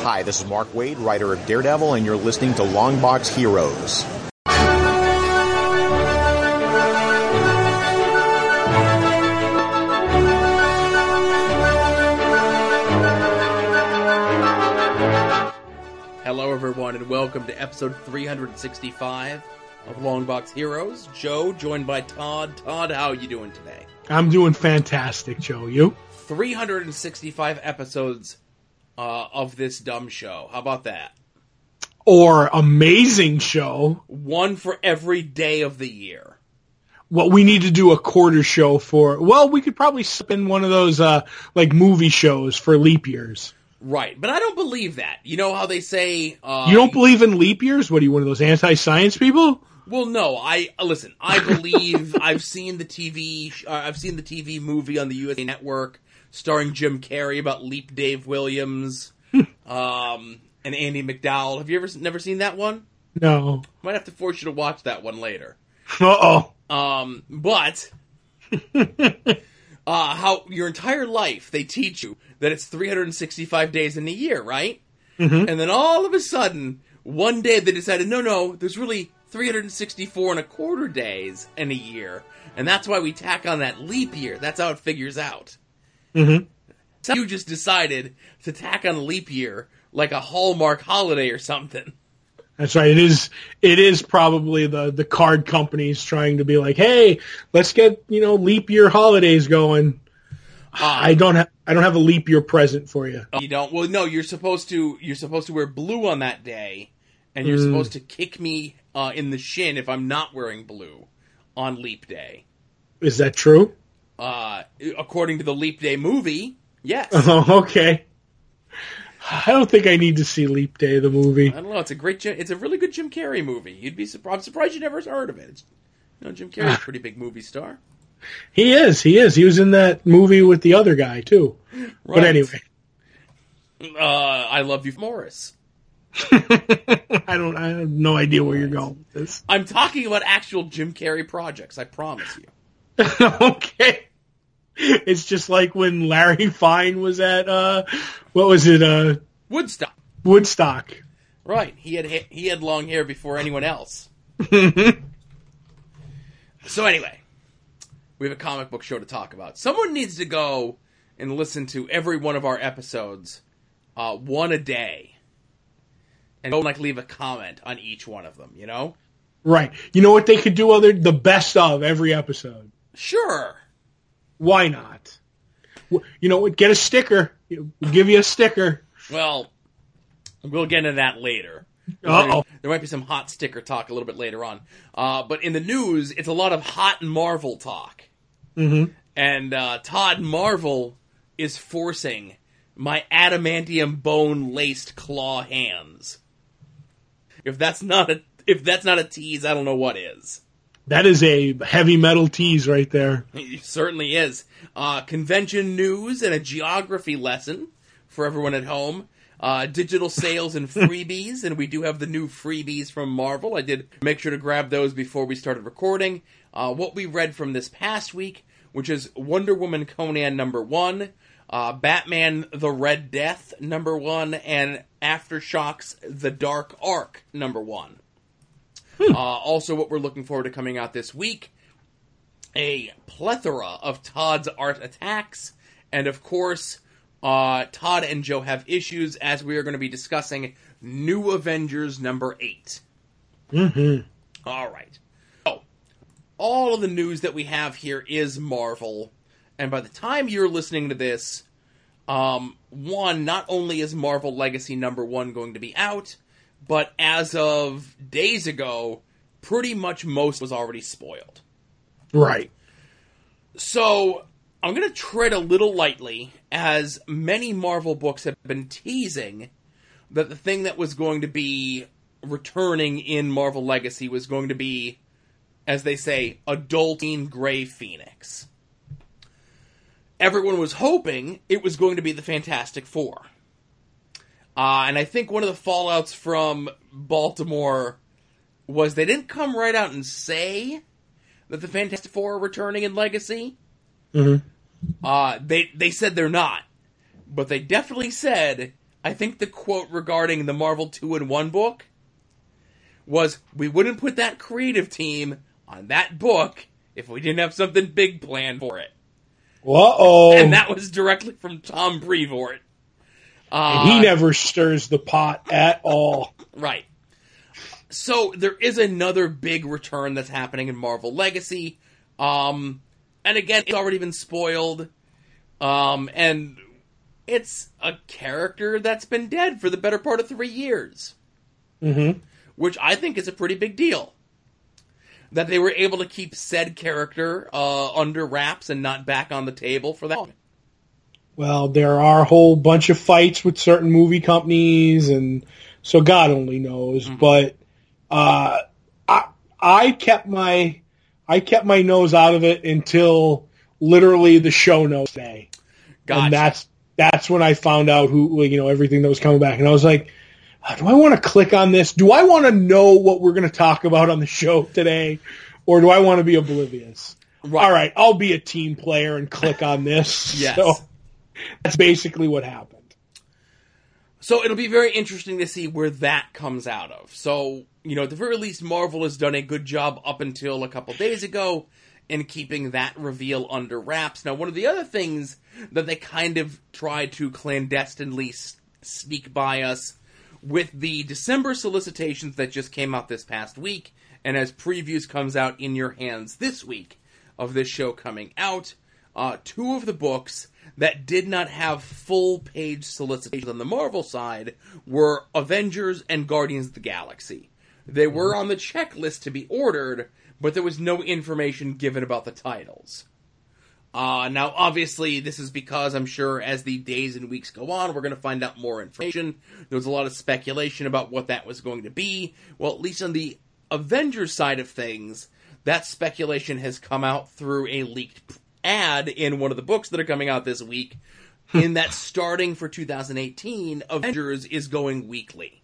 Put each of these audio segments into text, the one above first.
Hi, this is Mark Waid, writer of Daredevil, and you're listening to Longbox Heroes. Hello everyone, and welcome to episode 365 of Longbox Heroes. Joe, joined by Todd. Todd, how are you doing today? I'm doing fantastic, Joe. You? 365 episodes of this dumb show. How about that? Or amazing show. One for every day of the year. Well, we need to do a quarter show for... Well, we could probably spin one of those like movie shows for leap years. Right, but I don't believe that. You know how they say... you don't believe in leap years? What are you, one of those anti-science people? Well, no. Listen. I believe I've seen the TV movie on the USA Network starring Jim Carrey about Leap Dave Williams, and Andy McDowell. Have you never seen that one? No. Might have to force you to watch that one later. Uh-oh. But how your entire life they teach you that it's 365 days in a year, right? Mm-hmm. And then all of a sudden, one day they decided, no, there's really 364 and a quarter days in a year. And that's why we tack on that leap year. That's how it figures out. Mm-hmm. So you just decided to tack on a leap year like a Hallmark holiday or something. That's right. It is probably the card companies trying to be like, hey, let's get, leap year holidays going. I don't have a leap year present for you. You don't? Well, no, you're supposed to wear blue on that day, and you're supposed to kick me in the shin if I'm not wearing blue on leap day. Is that true? According to the Leap Day movie, yes. Oh, okay. I don't think I need to see Leap Day, the movie. I don't know. It's a really good Jim Carrey movie. You'd be surprised. I'm surprised you never heard of it. Jim Carrey's a pretty big movie star. He is. He was in that movie with the other guy too. Right. But anyway, I Love You, Morris. I have no idea where you're going with this. I'm talking about actual Jim Carrey projects. I promise you. Okay. It's just like when Larry Fine was at what was it? Woodstock. Woodstock. Right. He had long hair before anyone else. So anyway, we have a comic book show to talk about. Someone needs to go and listen to every one of our episodes, one a day, and go leave a comment on each one of them. Right. You know what they could do? The best of every episode. Sure. Why not? You know what? Get a sticker. We'll give you a sticker. Well, we'll get into that later. Uh-oh. There might be some hot sticker talk a little bit later on. But in the news, it's a lot of hot Marvel talk. Mm-hmm. And Todd, Marvel is forcing my adamantium bone-laced claw hands. If that's not a tease, I don't know what is. That is a heavy metal tease right there. It certainly is. Convention news and a geography lesson for everyone at home. Digital sales and freebies, and we do have the new freebies from Marvel. I did make sure to grab those before we started recording. What we read from this past week, which is Wonder Woman Conan #1, Batman The Red Death #1, and Aftershocks The Dark Arc #1. Also, what we're looking forward to coming out this week, a plethora of Todd's art attacks, and of course, Todd and Joe have issues as we are going to be discussing New Avengers #8. Mm-hmm. All right. So, all of the news that we have here is Marvel, and by the time you're listening to this, not only is Marvel Legacy #1 going to be out, but as of days ago, pretty much most was already spoiled. Right. So, I'm going to tread a little lightly, as many Marvel books have been teasing that the thing that was going to be returning in Marvel Legacy was going to be, as they say, adulting Grey Phoenix. Everyone was hoping it was going to be the Fantastic Four. And I think one of the fallouts from Baltimore was they didn't come right out and say that the Fantastic Four are returning in Legacy. Mm-hmm. They said they're not. But they definitely said I think the quote regarding the Marvel 2-in-1 book was, we wouldn't put that creative team on that book if we didn't have something big planned for it. Uh-oh. And that was directly from Tom Brevoort. And he never stirs the pot at all. Right. So there is another big return that's happening in Marvel Legacy. And again, it's already been spoiled. And it's a character that's been dead for the better part of 3 years. Mm-hmm. Which I think is a pretty big deal. That they were able to keep said character under wraps and not back on the table for that long. Well, there are a whole bunch of fights with certain movie companies, and so God only knows. Mm-hmm. But I kept my nose out of it until literally the show notes day. Gotcha. And that's when I found out who, everything that was coming back, and I was like, do I want to click on this? Do I want to know what we're going to talk about on the show today, or do I want to be oblivious? Right. All right, I'll be a team player and click on this. Yes. So that's basically what happened. So it'll be very interesting to see where that comes out of. So, at the very least, Marvel has done a good job up until a couple days ago in keeping that reveal under wraps. Now, one of the other things that they kind of tried to clandestinely sneak by us with the December solicitations that just came out this past week, and as previews comes out in your hands this week of this show coming out, 2 of the books that did not have full-page solicitations on the Marvel side were Avengers and Guardians of the Galaxy. They were on the checklist to be ordered, but there was no information given about the titles. Now, obviously, this is because I'm sure as the days and weeks go on, we're going to find out more information. There was a lot of speculation about what that was going to be. Well, at least on the Avengers side of things, that speculation has come out through a leaked ad in one of the books that are coming out this week, in that starting for 2018, Avengers is going weekly.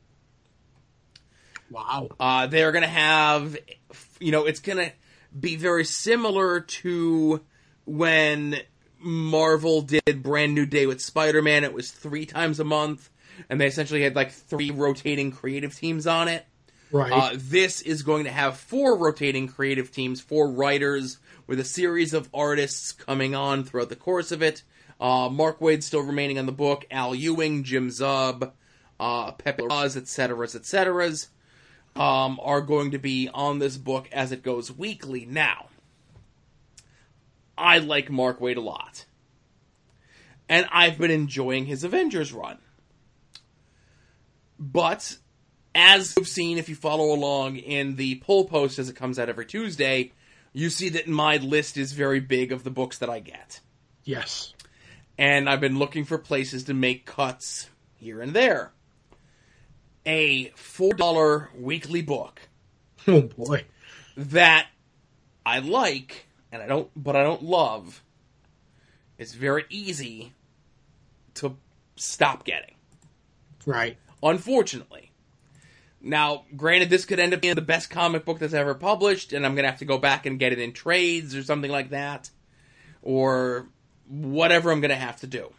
Wow. They're going to have, it's going to be very similar to when Marvel did Brand New Day with Spider-Man. It was 3 times a month, and they essentially had 3 rotating creative teams on it. Right. This is going to have 4 rotating creative teams, 4 writers, with a series of artists coming on throughout the course of it. Mark Waid still remaining on the book, Al Ewing, Jim Zub, Pepe Larraz, etc., are going to be on this book as it goes weekly. Now, I like Mark Waid a lot. And I've been enjoying his Avengers run. But, as you've seen if you follow along in the poll post as it comes out every Tuesday, you see that my list is very big of the books that I get. Yes. And I've been looking for places to make cuts here and there. A $4 weekly book. Oh boy. That I like, and I don't love. It's very easy to stop getting. Right. Unfortunately. Now, granted, this could end up being the best comic book that's ever published, and I'm going to have to go back and get it in trades or something like that. Or whatever I'm going to have to do.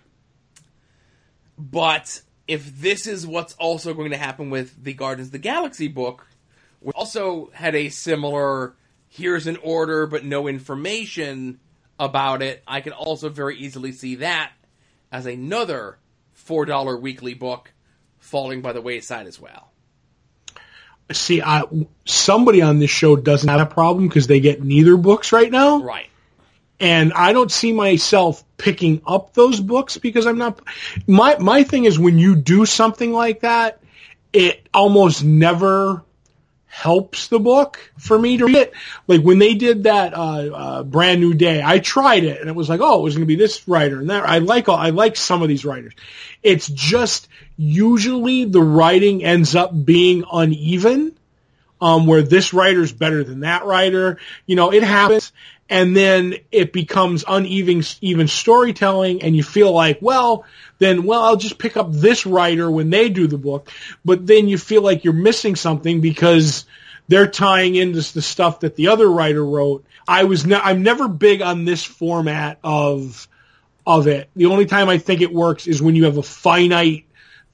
But if this is what's also going to happen with the Guardians of the Galaxy book, we also had a similar, here's an order but no information about it, I can also very easily see that as another $4 weekly book falling by the wayside as well. See, somebody on this show doesn't have a problem because they get neither books right now. Right. And I don't see myself picking up those books because I'm not. My thing is when you do something like that, it almost never helps the book for me to read it. Like when they did that Brand New Day, I tried it and it was like, oh, it was going to be this writer and that. I like some of these writers. It's just usually the writing ends up being uneven, where this writer's better than that writer. It happens. And then it becomes uneven storytelling, and you feel like, I'll just pick up this writer when they do the book. But then you feel like you're missing something because they're tying into the stuff that the other writer wrote. I'm never big on this format of it. The only time I think it works is when you have a finite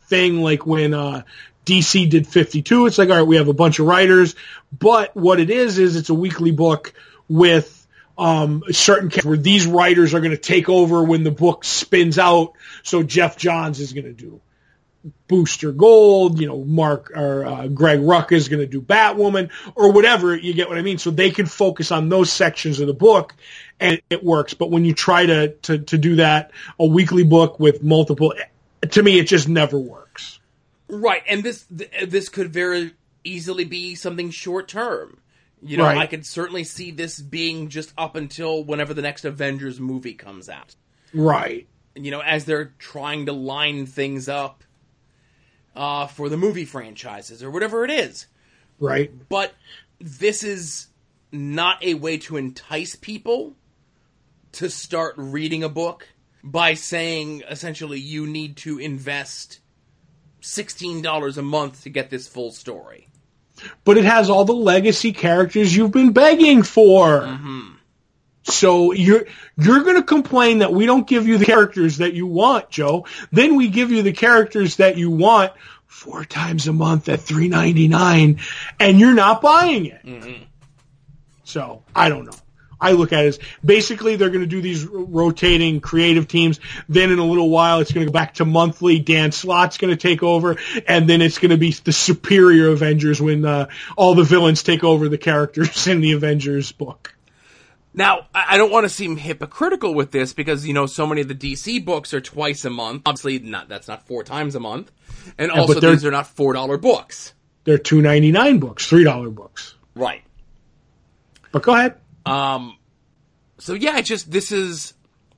thing like when DC did 52. It's like, all right, we have a bunch of writers, but what it is it's a weekly book with certain characters where these writers are going to take over when the book spins out. So Jeff Johns is going to do Booster Gold, Mark or Greg Rucka is going to do Batwoman or whatever. You get what I mean? So they can focus on those sections of the book, and it works. But when you try to do that, a weekly book with multiple, to me, it just never works. Right, and this could very easily be something short term. Right. I could certainly see this being just up until whenever the next Avengers movie comes out. Right. As they're trying to line things up for the movie franchises or whatever it is. Right. But this is not a way to entice people to start reading a book by saying, essentially, you need to invest $16 a month to get this full story. But it has all the legacy characters you've been begging for. Mm-hmm. So you're going to complain that we don't give you the characters that you want, Joe. Then we give you the characters that you want 4 times a month at $3.99, and you're not buying it. Mm-hmm. So I don't know. I look at it as basically they're going to do these rotating creative teams. Then in a little while, it's going to go back to monthly. Dan Slott's going to take over, and then it's going to be the Superior Avengers when all the villains take over the characters in the Avengers book. Now, I don't want to seem hypocritical with this because, so many of the DC books are twice a month. Obviously, that's not 4 times a month. And also, these are not $4 books. They're $2.99 books, $3 books. Right. But go ahead. So yeah, this is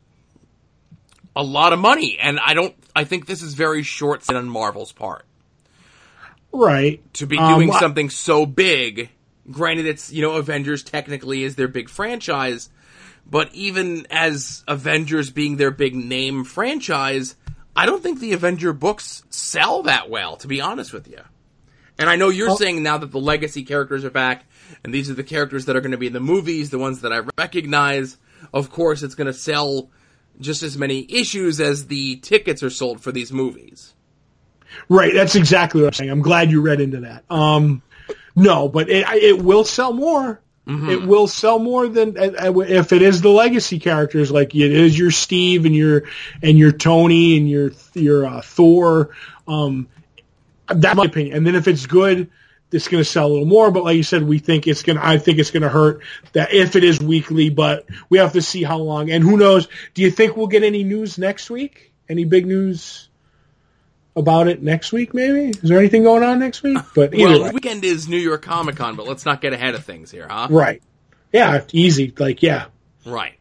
a lot of money, and I think this is very short-sighted on Marvel's part. Right. To be doing something so big, granted it's, Avengers technically is their big franchise, but even as Avengers being their big name franchise, I don't think the Avenger books sell that well, to be honest with you. And I know you're saying now that the legacy characters are back, and these are the characters that are going to be in the movies, the ones that I recognize. Of course, it's going to sell just as many issues as the tickets are sold for these movies. Right, that's exactly what I'm saying. I'm glad you read into that. No, but it will sell more. Mm-hmm. It will sell more than if it is the legacy characters, like it is your Steve and your Tony and your Thor. That's my opinion. And then if it's good, it's going to sell a little more. But like you said, I think it's going to hurt that if it is weekly. But we have to see how long. And who knows? Do you think we'll get any news next week? Any big news about it next week? Maybe. Is there anything going on next week? But either way. The weekend is New York Comic Con, but let's not get ahead of things here, huh? Right. Yeah. Easy. Yeah. Right.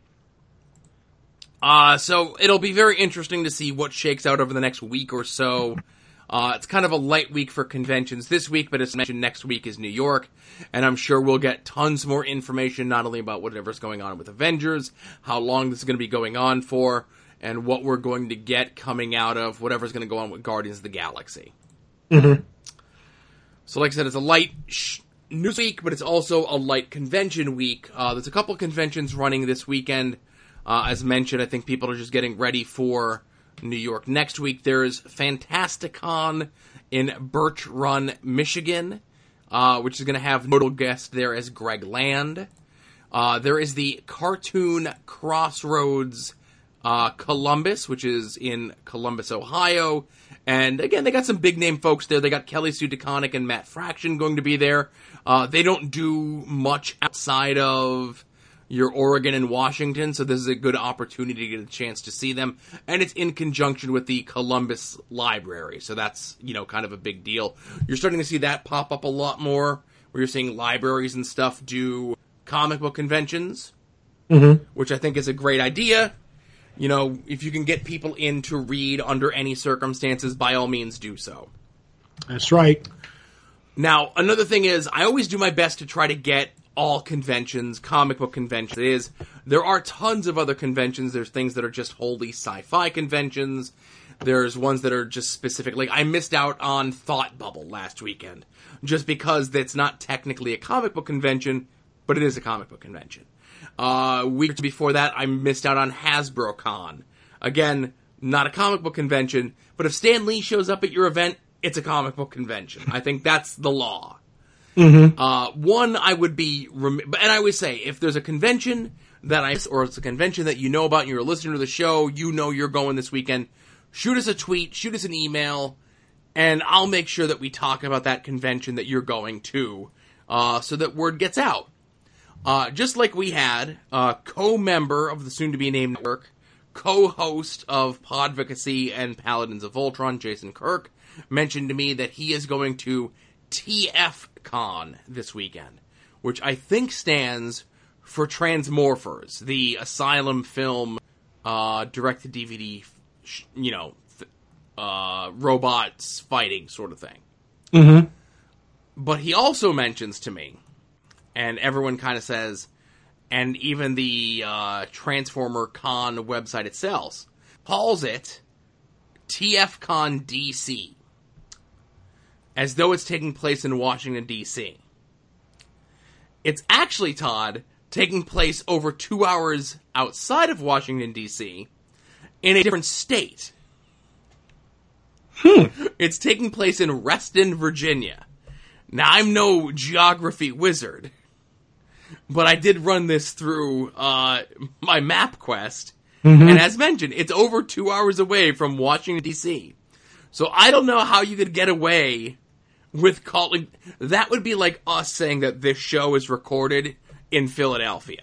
So it'll be very interesting to see what shakes out over the next week or so. It's kind of a light week for conventions this week, but as mentioned, next week is New York, and I'm sure we'll get tons more information, not only about whatever's going on with Avengers, how long this is going to be going on for, and what we're going to get coming out of whatever's going to go on with Guardians of the Galaxy. Mm-hmm. So like I said, it's a light news week, but it's also a light convention week. There's a couple conventions running this weekend. As mentioned, I think people are just getting ready for New York. Next week, there's Fantasticon in Birch Run, Michigan, which is going to have notable guest there as Greg Land. There is the Cartoon Crossroads Columbus, which is in Columbus, Ohio. And again, they got some big name folks there. They got Kelly Sue DeConnick and Matt Fraction going to be there. They don't do much outside of your Oregon and Washington, so this is a good opportunity to get a chance to see them. And it's in conjunction with the Columbus Library, so that's, kind of a big deal. You're starting to see that pop up a lot more, where you're seeing libraries and stuff do comic book conventions, which I think is a great idea. If you can get people in to read under any circumstances, by all means do so. That's right. Now, another thing is, I always do my best to try to get all conventions, comic book conventions. There are tons of other conventions. There's things that are just wholly sci-fi conventions. There's ones that are just specific. Like, I missed out on Thought Bubble last weekend, just because it's not technically a comic book convention, but it is a comic book convention. A week before that, I missed out on Hasbro Con. Again, not a comic book convention. But if Stan Lee shows up at your event, it's a comic book convention. I think that's the law. One, I would be, and I always say, if there's a convention or it's a convention that you know about and you're a listener to the show, you know you're going this weekend, shoot us a tweet, shoot us an email, and I'll make sure that we talk about that convention that you're going to, so that word gets out. Just like we had a co-member of the soon-to-be-named network, co-host of Podvocacy and Paladins of Voltron, Jason Kirk, mentioned to me that he is going to TFCon this weekend, which I think stands for Transmorphers, the Asylum film, direct-to-DVD, robots fighting sort of thing. But he also mentions to me, and everyone kind of says, and even the Transformer Con website itself calls it TFCon DC, as though it's taking place in Washington, D.C. It's actually, Todd, taking place over 2 hours outside of Washington, D.C., in a different state. It's taking place in Reston, Virginia. Now, I'm no geography wizard, but I did run this through my MapQuest, and as mentioned, it's over 2 hours away from Washington, D.C. So I don't know how you could get away with calling... That would be like us saying that this show is recorded in Philadelphia.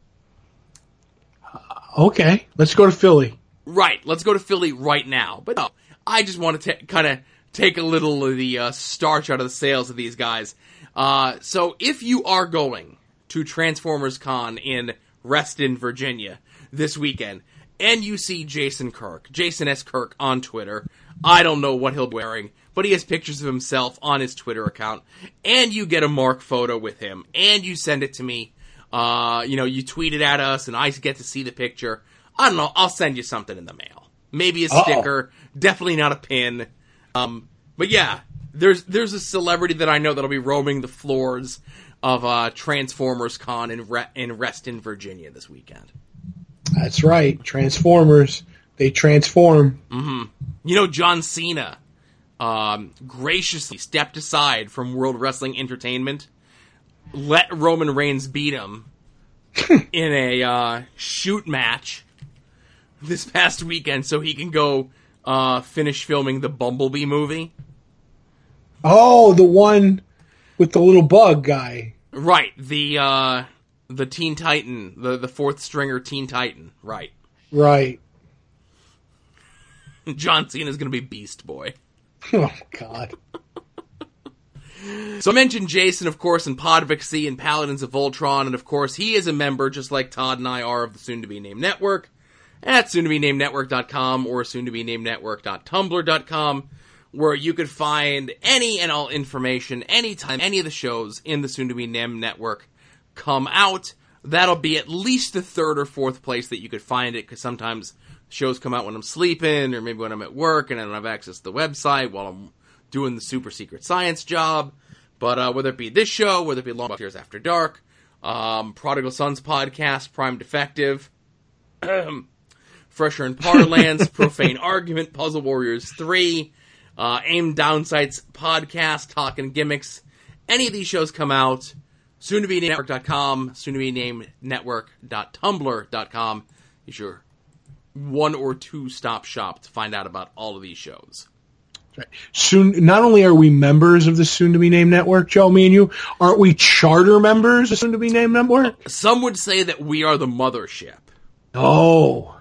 Okay, let's go to Philly. Right, let's go to Philly right now. But no, I just want to kind of take a little of the starch out of the sails of these guys. So if you are going to Transformers Con in Reston, Virginia this weekend, and you see Jason S. Kirk on Twitter, I don't know what he'll be wearing, but he has pictures of himself on his Twitter account, and you get a Mark photo with him, and you send it to me, you tweet it at us, and I get to see the picture. I don't know, I'll send you something in the mail. Maybe a sticker, definitely not a pin. But yeah, there's a celebrity that I know that'll be roaming the floors of Transformers Con in Reston, Virginia this weekend. That's right, Transformers. They transform. John Cena graciously stepped aside from World Wrestling Entertainment, let Roman Reigns beat him in a shoot match this past weekend so he can go finish filming the Bumblebee movie. Oh, the one with the little bug guy. Right, the Teen Titan, the fourth stringer Teen Titan, right. Right. John Cena's going to be Beast Boy. Oh, God. So I mentioned Jason, of course, in Podvocacy and Paladins of Voltron, and of course he is a member, just like Todd and I are, of the soon-to-be-named network, at soon-to-be-named-network.com or soon-to-be-named-network.tumblr.com, where you could find any and all information, anytime any of the shows in the soon-to-be-named network come out. That'll be at least the third or fourth place that you could find it, because sometimes shows come out when I'm sleeping, or maybe when I'm at work and I don't have access to the website while I'm doing the super secret science job. But whether it be this show, whether it be Long Box Heroes After Dark, Prodigal Sons podcast, Prime Defective, Fresher in Parlance, Profane Argument, Puzzle Warriors 3, AIM Downsights podcast, Talkin' Gimmicks. Any of these shows come out, soon-to-be-named-network.com, soon-to-be-named-network.tumblr.com is your one or two stop shop to find out about all of these shows. Right. Soon, not only are we members of the soon-to-be-named network, Joe, me and you, aren't we charter members of the soon-to-be-named network? Some would say that we are the mothership. Oh.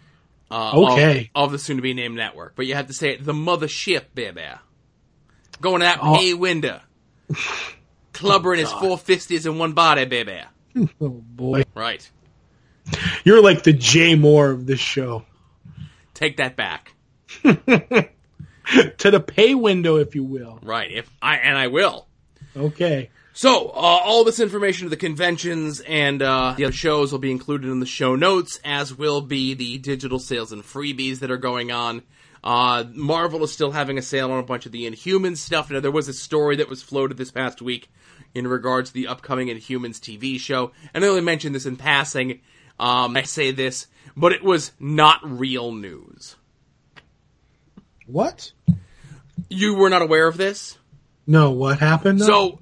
Okay. Of the soon-to-be-named network. But you have to say it, the mothership, baby. Going to that pay window. Clubbering his 4 fisties in one body, baby. Oh, boy. Right. You're like the Jay Moore of this show. Take that back. To the pay window, if you will. Right. I will. Okay. So, all this information of the conventions and the other shows will be included in the show notes, as will be the digital sales and freebies that are going on. Marvel is still having a sale on a bunch of the Inhumans stuff. Now, there was a story that was floated this past week in regards to the upcoming Inhumans TV show. And I only mentioned this in passing. I say this, but it was not real news. What? You were not aware of this? No, what happened? So,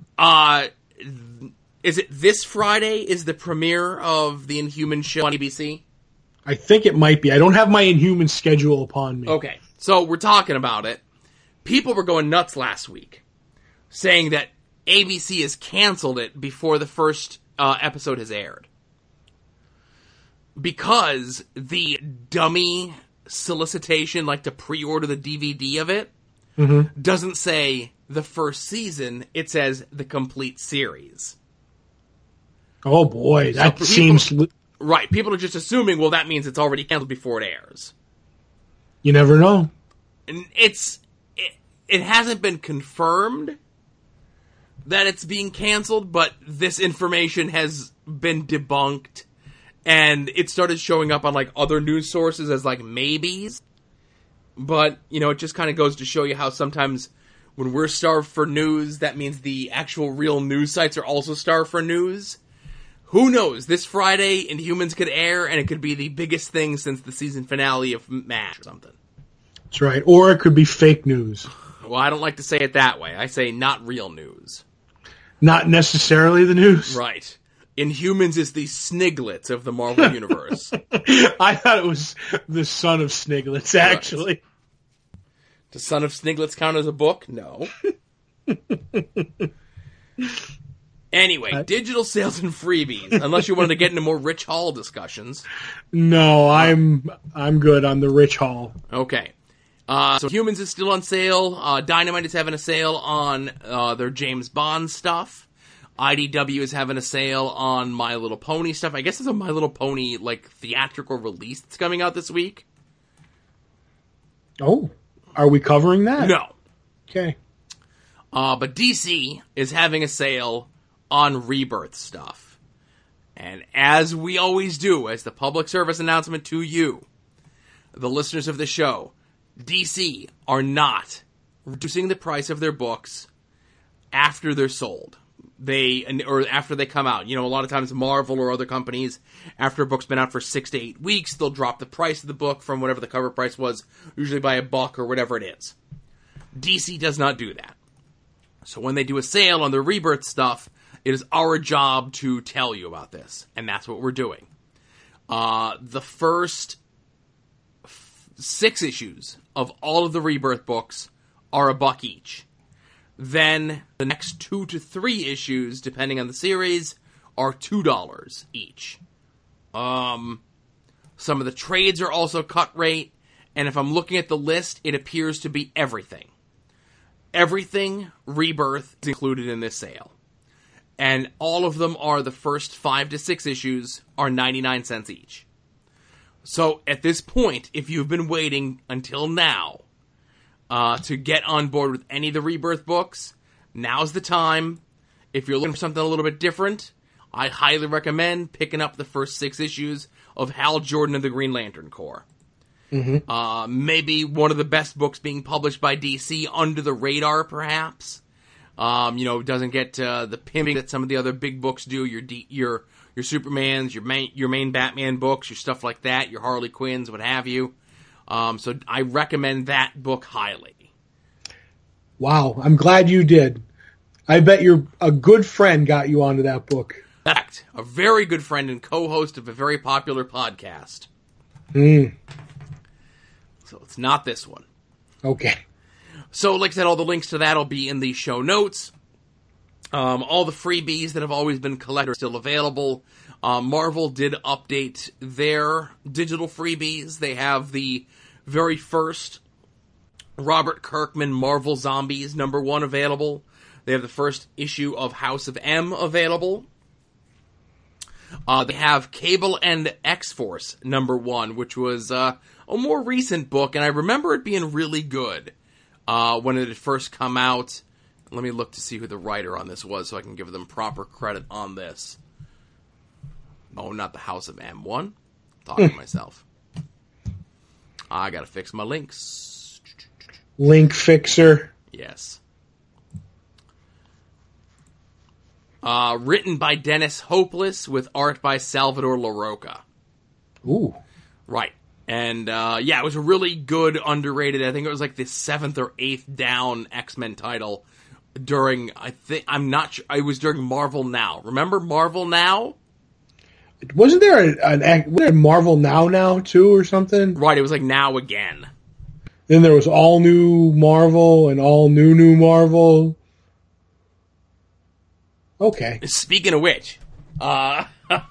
is it this Friday is the premiere of the Inhuman show on ABC? I think it might be. I don't have my Inhuman schedule upon me. Okay, so we're talking about it. People were going nuts last week, saying that ABC has canceled it before the first episode has aired. Because the dummy solicitation, like to pre-order the DVD of it, doesn't say the first season, it says the complete series. Oh boy, that seems... Right, people are just assuming, well, that means it's already canceled before it airs. You never know. And it hasn't been confirmed that it's being canceled, but this information has been debunked, and it started showing up on, like, other news sources as, like, maybes. But, you know, it just kind of goes to show you how sometimes when we're starved for news, that means the actual real news sites are also starved for news. Who knows? This Friday, Inhumans could air, and it could be the biggest thing since the season finale of MASH or something. That's right. Or it could be fake news. Well, I don't like to say it that way. I say not real news. Not necessarily the news? Right. Inhumans is the Sniglets of the Marvel Universe. I thought it was the Son of Sniglets, actually. Right. Does Son of Sniglets count as a book? No. Anyway, digital sales and freebies. Unless you wanted to get into more Rich Hall discussions. No, I'm good on the Rich Hall. Okay. So Humans is still on sale. Dynamite is having a sale on their James Bond stuff. IDW is having a sale on My Little Pony stuff. I guess there's a My Little Pony like theatrical release that's coming out this week. Oh, are we covering that? No. Okay. But DC is having a sale on Rebirth stuff. And as we always do, as the public service announcement to you, the listeners of the show, DC are not reducing the price of their books after they're sold. Or after they come out. You know, a lot of times Marvel or other companies, after a book's been out for 6 to 8 weeks, they'll drop the price of the book from whatever the cover price was, usually by $1 or whatever it is. DC does not do that. So when they do a sale on the Rebirth stuff, it is our job to tell you about this. And that's what we're doing. The first 6 issues of all of the Rebirth books are $1 each. Then the next 2 to 3 issues, depending on the series, are $2 each. Some of the trades are also cut rate. And if I'm looking at the list, it appears to be everything. Everything Rebirth is included in this sale. And all of them are the first 5 to 6 issues are 99 cents each. So at this point, if you've been waiting until now to get on board with any of the Rebirth books, now's the time. If you're looking for something a little bit different, I highly recommend picking up the first 6 issues of Hal Jordan and the Green Lantern Corps. Mm-hmm. Maybe one of the best books being published by DC under the radar, perhaps. Doesn't get the pimping that some of the other big books do. Your Supermans, your main Batman books, your stuff like that, your Harley Quinns, what have you. So I recommend that book highly. Wow, I'm glad you did. I bet a good friend got you onto that book. In fact, a very good friend and co-host of a very popular podcast. So it's not this one. Okay. So, like I said, all the links to that will be in the show notes. All the freebies that have always been collected are still available. Marvel did update their digital freebies. They have the very first Robert Kirkman Marvel Zombies #1 available. They have the first issue of House of M available. They have Cable and X-Force #1, which was a more recent book, and I remember it being really good when it had first come out. Let me look to see who the writer on this was so I can give them proper credit on this. Oh, not the House of M one. Talking to myself. I gotta fix my links. Link fixer. Yes. Written by Dennis Hopeless with art by Salvador Larroca. Ooh. Right. And, it was a really good, underrated, I think it was like the 7th or 8th down X-Men title during, I'm not sure, it was during Marvel Now. Remember Marvel Now? Wasn't there a Marvel Now too or something? Right, it was like Now Again. Then there was All New Marvel and All New Marvel. Okay. Speaking of which, the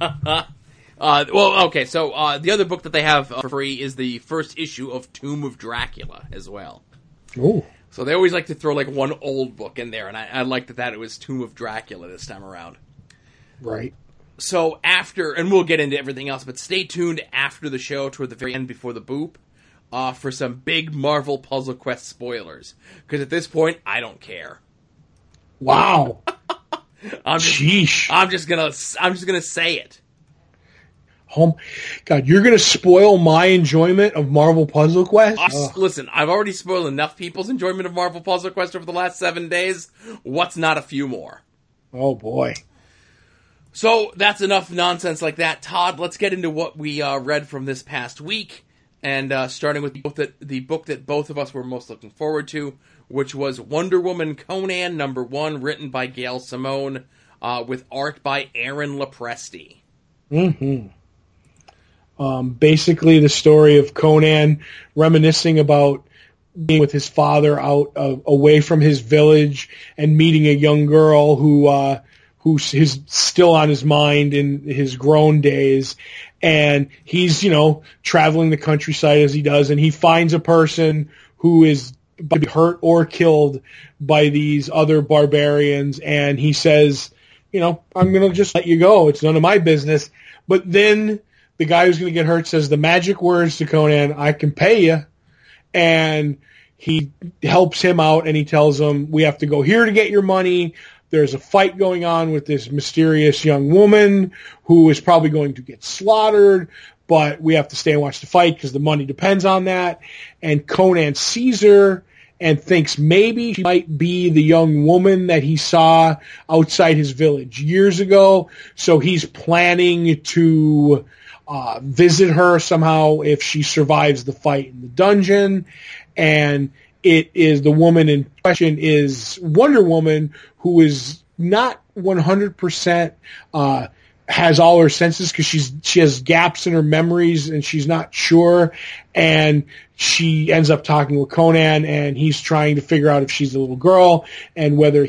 other book that they have for free is the first issue of Tomb of Dracula as well. Ooh. So they always like to throw like one old book in there, and I liked that it was Tomb of Dracula this time around. Right. So after, and we'll get into everything else, but stay tuned after the show toward the very end before the boop for some big Marvel Puzzle Quest spoilers. Because at this point, I don't care. Wow. Sheesh. I'm just gonna say it. God, you're gonna spoil my enjoyment of Marvel Puzzle Quest? Listen, I've already spoiled enough people's enjoyment of Marvel Puzzle Quest over the last 7 days. What's not a few more? Oh boy. So that's enough nonsense like that. Todd, let's get into what we read from this past week, and starting with the book that both of us were most looking forward to, which was Wonder Woman Conan #1, written by Gail Simone, with art by Aaron Lopresti. Mm-hmm. Basically the story of Conan reminiscing about being with his father out away from his village and meeting a young girl who's still on his mind in his grown days. And he's, traveling the countryside as he does, and he finds a person who is about to be hurt or killed by these other barbarians, and he says, I'm going to just let you go. It's none of my business. But then the guy who's going to get hurt says the magic words to Conan, I can pay you. And he helps him out, and he tells him, we have to go here to get your money. There's a fight going on with this mysterious young woman who is probably going to get slaughtered, but we have to stay and watch the fight because the money depends on that. And Conan sees her and thinks maybe she might be the young woman that he saw outside his village years ago. So he's planning to visit her somehow if she survives the fight in the dungeon. And it is the woman in question is Wonder Woman, who is not 100% has all her senses because she has gaps in her memories and she's not sure. And she ends up talking with Conan, and he's trying to figure out if she's a little girl and whether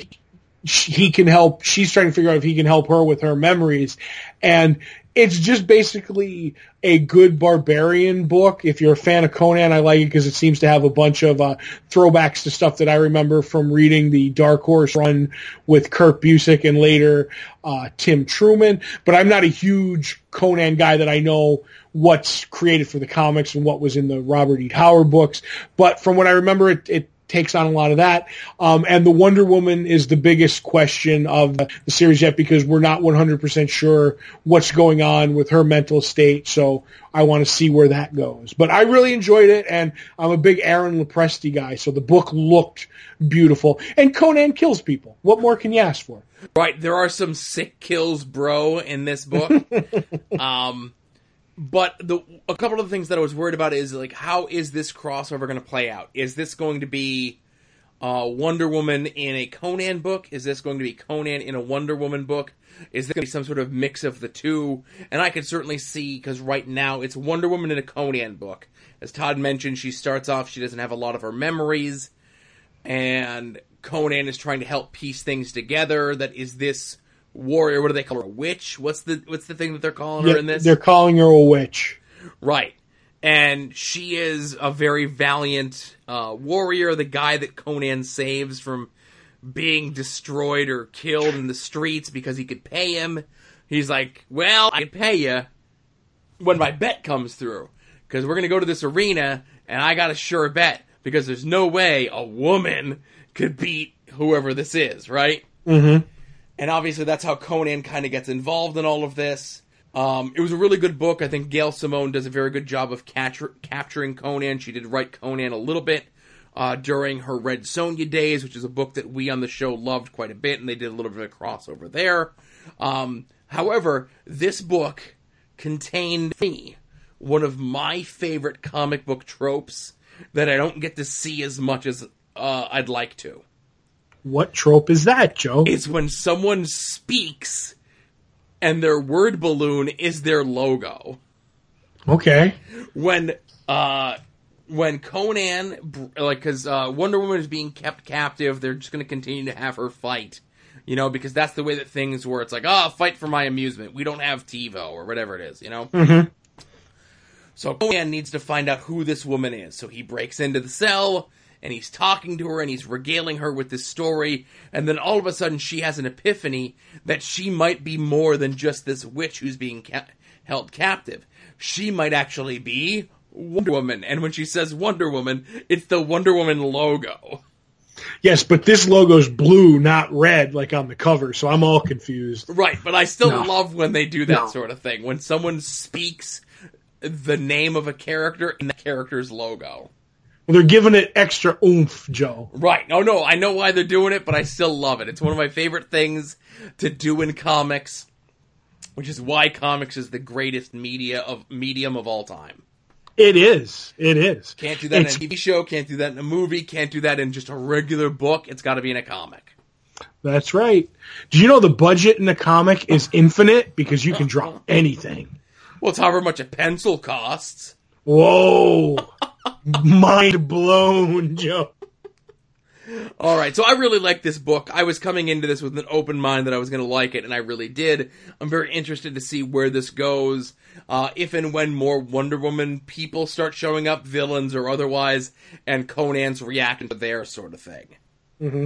he can help. She's trying to figure out if he can help her with her memories. And it's just basically a good barbarian book. If you're a fan of Conan, I like it because it seems to have a bunch of throwbacks to stuff that I remember from reading the Dark Horse run with Kurt Busiek and later Tim Truman. But I'm not a huge Conan guy that I know what's created for the comics and what was in the Robert E. Howard books. But from what I remember, it takes on a lot of that. And the Wonder Woman is the biggest question of the series yet because we're not 100% sure what's going on with her mental state. So I want to see where that goes. But I really enjoyed it, and I'm a big Aaron Lopresti guy. So the book looked beautiful. And Conan kills people. What more can you ask for? Right. There are some sick kills, bro, in this book. But a couple of the things that I was worried about is, like, how is this crossover going to play out? Is this going to be Wonder Woman in a Conan book? Is this going to be Conan in a Wonder Woman book? Is there going to be some sort of mix of the two? And I could certainly see, because right now it's Wonder Woman in a Conan book. As Todd mentioned, she starts off, she doesn't have a lot of her memories, and Conan is trying to help piece things together. That is this warrior, what do they call her? A witch? What's the thing that they're calling her in this? They're calling her a witch. Right. And she is a very valiant warrior, the guy that Conan saves from being destroyed or killed in the streets because he could pay him. He's like, well, I can pay you when my bet comes through, because we're going to go to this arena and I got a sure bet because there's no way a woman could beat whoever this is, right? Mm-hmm. And obviously that's how Conan kind of gets involved in all of this. It was a really good book. I think Gail Simone does a very good job of capturing Conan. She did write Conan a little bit during her Red Sonja days, which is a book that we on the show loved quite a bit, and they did a little bit of crossover there. However, this book contained me one of my favorite comic book tropes that I don't get to see as much as I'd like to. What trope is that, Joe? It's when someone speaks and their word balloon is their logo. Okay. When Conan, because Wonder Woman is being kept captive, they're just going to continue to have her fight. Because that's the way that things were. It's like, fight for my amusement. We don't have TiVo or whatever it is, Mm-hmm. So Conan needs to find out who this woman is. So he breaks into the cell, and he's talking to her, and he's regaling her with this story, and then all of a sudden she has an epiphany that she might be more than just this witch who's being held captive. She might actually be Wonder Woman, and when she says Wonder Woman, it's the Wonder Woman logo. Yes, but this logo's blue, not red, like on the cover, so I'm all confused. Right, but I still love when they do that sort of thing. When someone speaks the name of a character in the character's logo. Well, they're giving it extra oomph, Joe. Right. Oh, no, I know why they're doing it, but I still love it. It's one of my favorite things to do in comics, which is why comics is the greatest medium of all time. It is. It is. Can't do that in a TV show, can't do that in a movie, can't do that in just a regular book. It's got to be in a comic. That's right. Do you know the budget in a comic is infinite because you can draw anything? Well, it's however much a pencil costs. Whoa. Mind blown, Joe. All right, so I really like this book. I was coming into this with an open mind that I was going to like it, and I really did. I'm very interested to see where this goes. If and when more Wonder Woman people start showing up, villains or otherwise, and Conan's reaction to their sort of thing. Mm-hmm.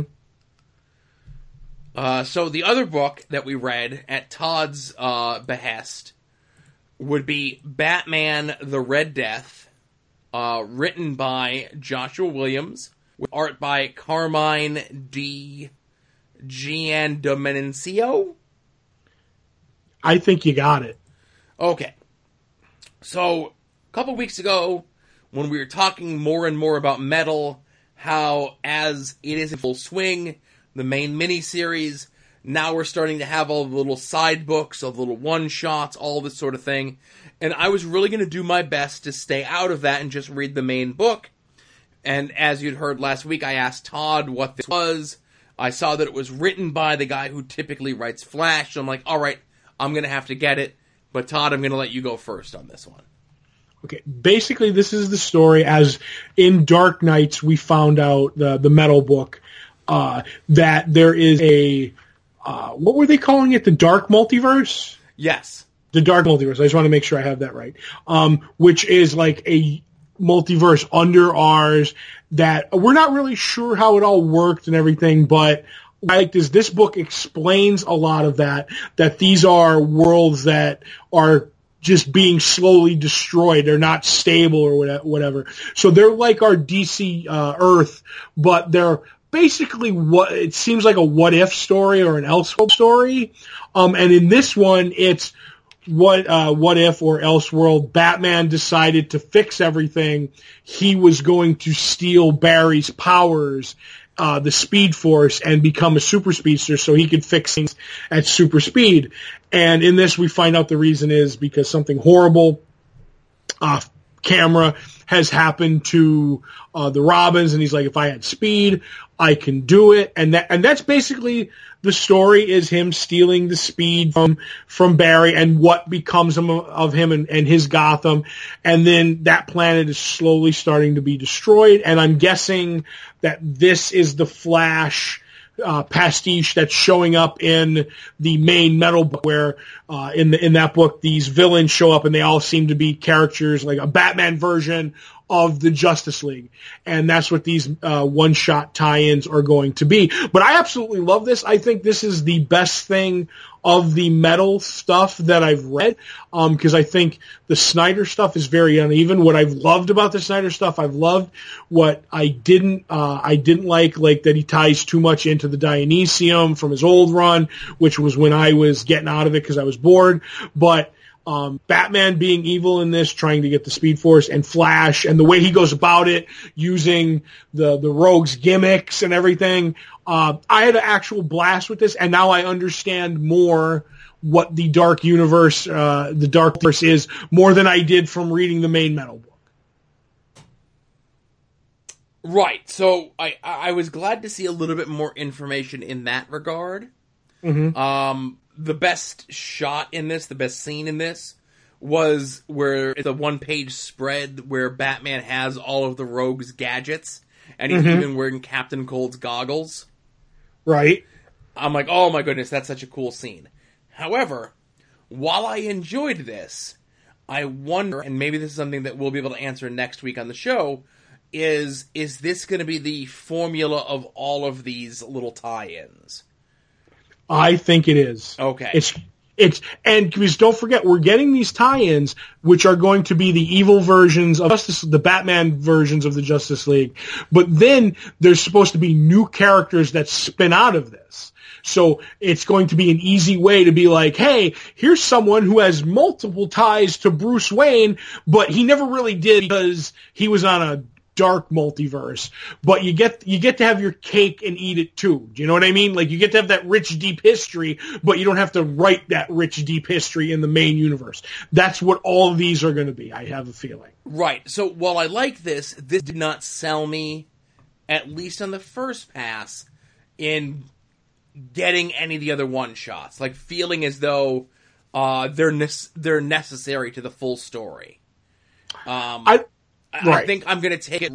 So the other book that we read at Todd's behest would be Batman the Red Death, written by Joshua Williams, with art by Carmine Di Giandomenico. I think you got it. Okay. So, a couple weeks ago, when we were talking more and more about Metal, how as it is in full swing, the main miniseries, now we're starting to have all the little side books, all the little one-shots, all this sort of thing. And I was really going to do my best to stay out of that and just read the main book. And as you'd heard last week, I asked Todd what this was. I saw that it was written by the guy who typically writes Flash. So I'm like, all right, I'm going to have to get it. But Todd, I'm going to let you go first on this one. Okay, basically this is the story as in Dark Knights we found out, the Metal book, that there is a, what were they calling it? The Dark Multiverse? Yes. The Dark Multiverse. I just want to make sure I have that right. Which is like a multiverse under ours that we're not really sure how it all worked and everything, but like this book explains a lot of that these are worlds that are just being slowly destroyed. They're not stable or whatever. So they're like our DC Earth, but they're basically what it seems like a what if story or an Elseworld story. And in this one, it's what if or Elseworld, Batman decided to fix everything. He was going to steal Barry's powers, the Speed Force, and become a super speedster so he could fix things at super speed. And in this, we find out the reason is because something horrible off camera has happened to the Robins, and he's like, if I had speed, I can do it. And that's basically the story, is him stealing the speed from Barry and what becomes of him and his Gotham. And then that planet is slowly starting to be destroyed. And I'm guessing that this is the Flash pastiche that's showing up in the main Metal book, where in that book these villains show up and they all seem to be characters like a Batman version of the Justice League, and that's what these one-shot tie-ins are going to be. But I absolutely love this. I think this is the best thing of the Metal stuff that I've read, because I think the Snyder stuff is very uneven. What I've loved about the Snyder stuff, I've loved. What I didn't like that he ties too much into the Dionysium from his old run, which was when I was getting out of it because I was bored. But Batman being evil in this, trying to get the Speed Force, and Flash, and the way he goes about it, using the rogues gimmicks and everything. I had an actual blast with this, and now I understand more what the Dark Universe, the Dark Universe is more than I did from reading the main Metal book. Right. So I was glad to see a little bit more information in that regard. Mm-hmm. The best shot in this, the best scene in this, was where it's a one-page spread where Batman has all of the Rogue's gadgets, and he's even wearing Captain Cold's goggles. Right. I'm like, oh my goodness, that's such a cool scene. However, while I enjoyed this, I wonder, and maybe this is something that we'll be able to answer next week on the show, is this going to be the formula of all of these little tie-ins? I think it is. Okay. And because don't forget, we're getting these tie-ins, which are going to be the evil versions of the Batman versions of the Justice League. But then there's supposed to be new characters that spin out of this. So it's going to be an easy way to be like, hey, here's someone who has multiple ties to Bruce Wayne, but he never really did because he was on a dark multiverse, but you get to have your cake and eat it too. Do you know what I mean? Like, you get to have that rich, deep history, but you don't have to write that rich, deep history in the main universe. That's what all of these are going to be, I have a feeling. Right. So while I like this did not sell me, at least on the first pass, in getting any of the other one-shots. Like, feeling as though they're necessary to the full story. I think I'm going to take it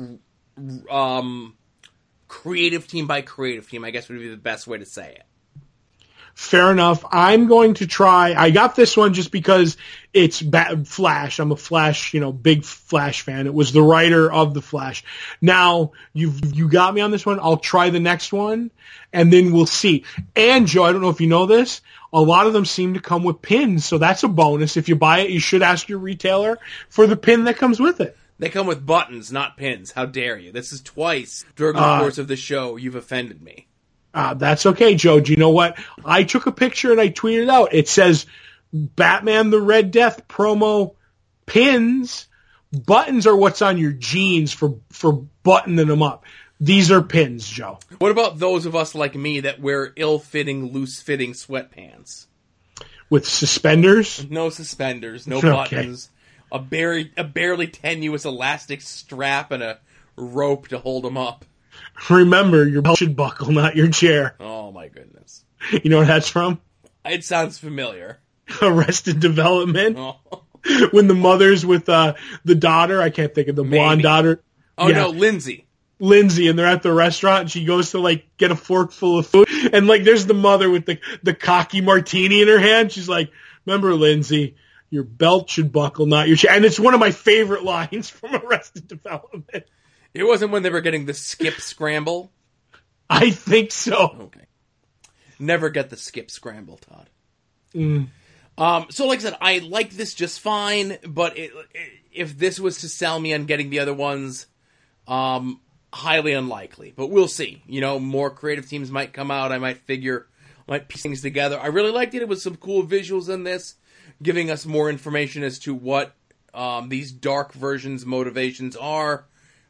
creative team by creative team, I guess would be the best way to say it. Fair enough. I'm going to try. I got this one just because it's Flash. I'm a Flash, big Flash fan. It was the writer of the Flash. Now you got me on this one. I'll try the next one, and then we'll see. And Joe, I don't know if you know this, a lot of them seem to come with pins, so that's a bonus. If you buy it, you should ask your retailer for the pin that comes with it. They come with buttons, not pins. How dare you? This is twice during the course of the show you've offended me. That's okay, Joe. Do you know what? I took a picture and I tweeted it out. It says Batman the Red Death promo pins. Buttons are what's on your jeans for buttoning them up. These are pins, Joe. What about those of us like me that wear ill-fitting, loose-fitting sweatpants? With suspenders? No suspenders, no buttons. A barely tenuous elastic strap and a rope to hold them up. Remember, your belt should buckle, not your chair. Oh my goodness. You know where that's from? It sounds familiar. Arrested Development. Oh. When the mother's with the daughter, I can't think of the blonde daughter. Oh yeah. No, Lindsay, and they're at the restaurant and she goes to get a fork full of food. And there's the mother with the cocky martini in her hand. She's like, remember, Lindsay, your belt should buckle, not your chair. And it's one of my favorite lines from Arrested Development. It wasn't when they were getting the skip scramble? I think so. Okay. Never get the skip scramble, Todd. So like I said, I like this just fine, but if this was to sell me on getting the other ones, highly unlikely. But we'll see. More creative teams might come out. I might piece things together. I really liked it. It was some cool visuals in this, giving us more information as to what these dark versions' motivations are.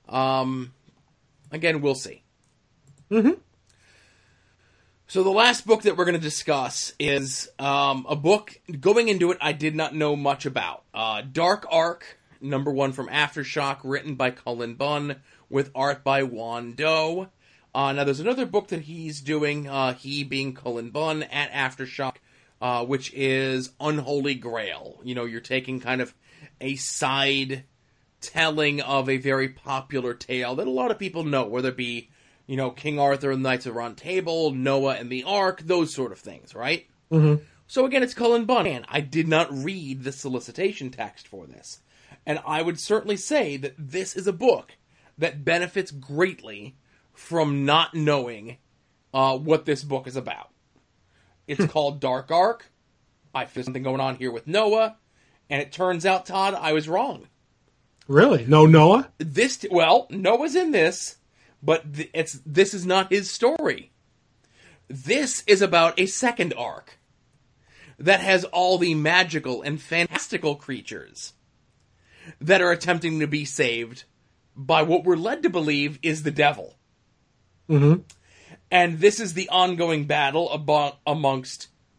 Again, we'll see. Mm-hmm. So the last book that we're going to discuss is a book, going into it, I did not know much about. Dark Ark, #1 from Aftershock, written by Cullen Bunn, with art by Juan Doe. Now there's another book that he's doing, he being Cullen Bunn, at Aftershock, which is Unholy Grail. You're taking kind of a side telling of a very popular tale that a lot of people know, whether it be, King Arthur and the Knights of the Round Table, Noah and the Ark, those sort of things, right? Mm-hmm. So again, it's Cullen Bunn. And I did not read the solicitation text for this. And I would certainly say that this is a book that benefits greatly from not knowing what this book is about. It's called Dark Ark. I feel something going on here with Noah. And it turns out, Todd, I was wrong. Really? No Noah? Noah's in this, but this is not his story. This is about a second arc that has all the magical and fantastical creatures that are attempting to be saved by what we're led to believe is the devil. Mm-hmm. And this is the ongoing battle amongst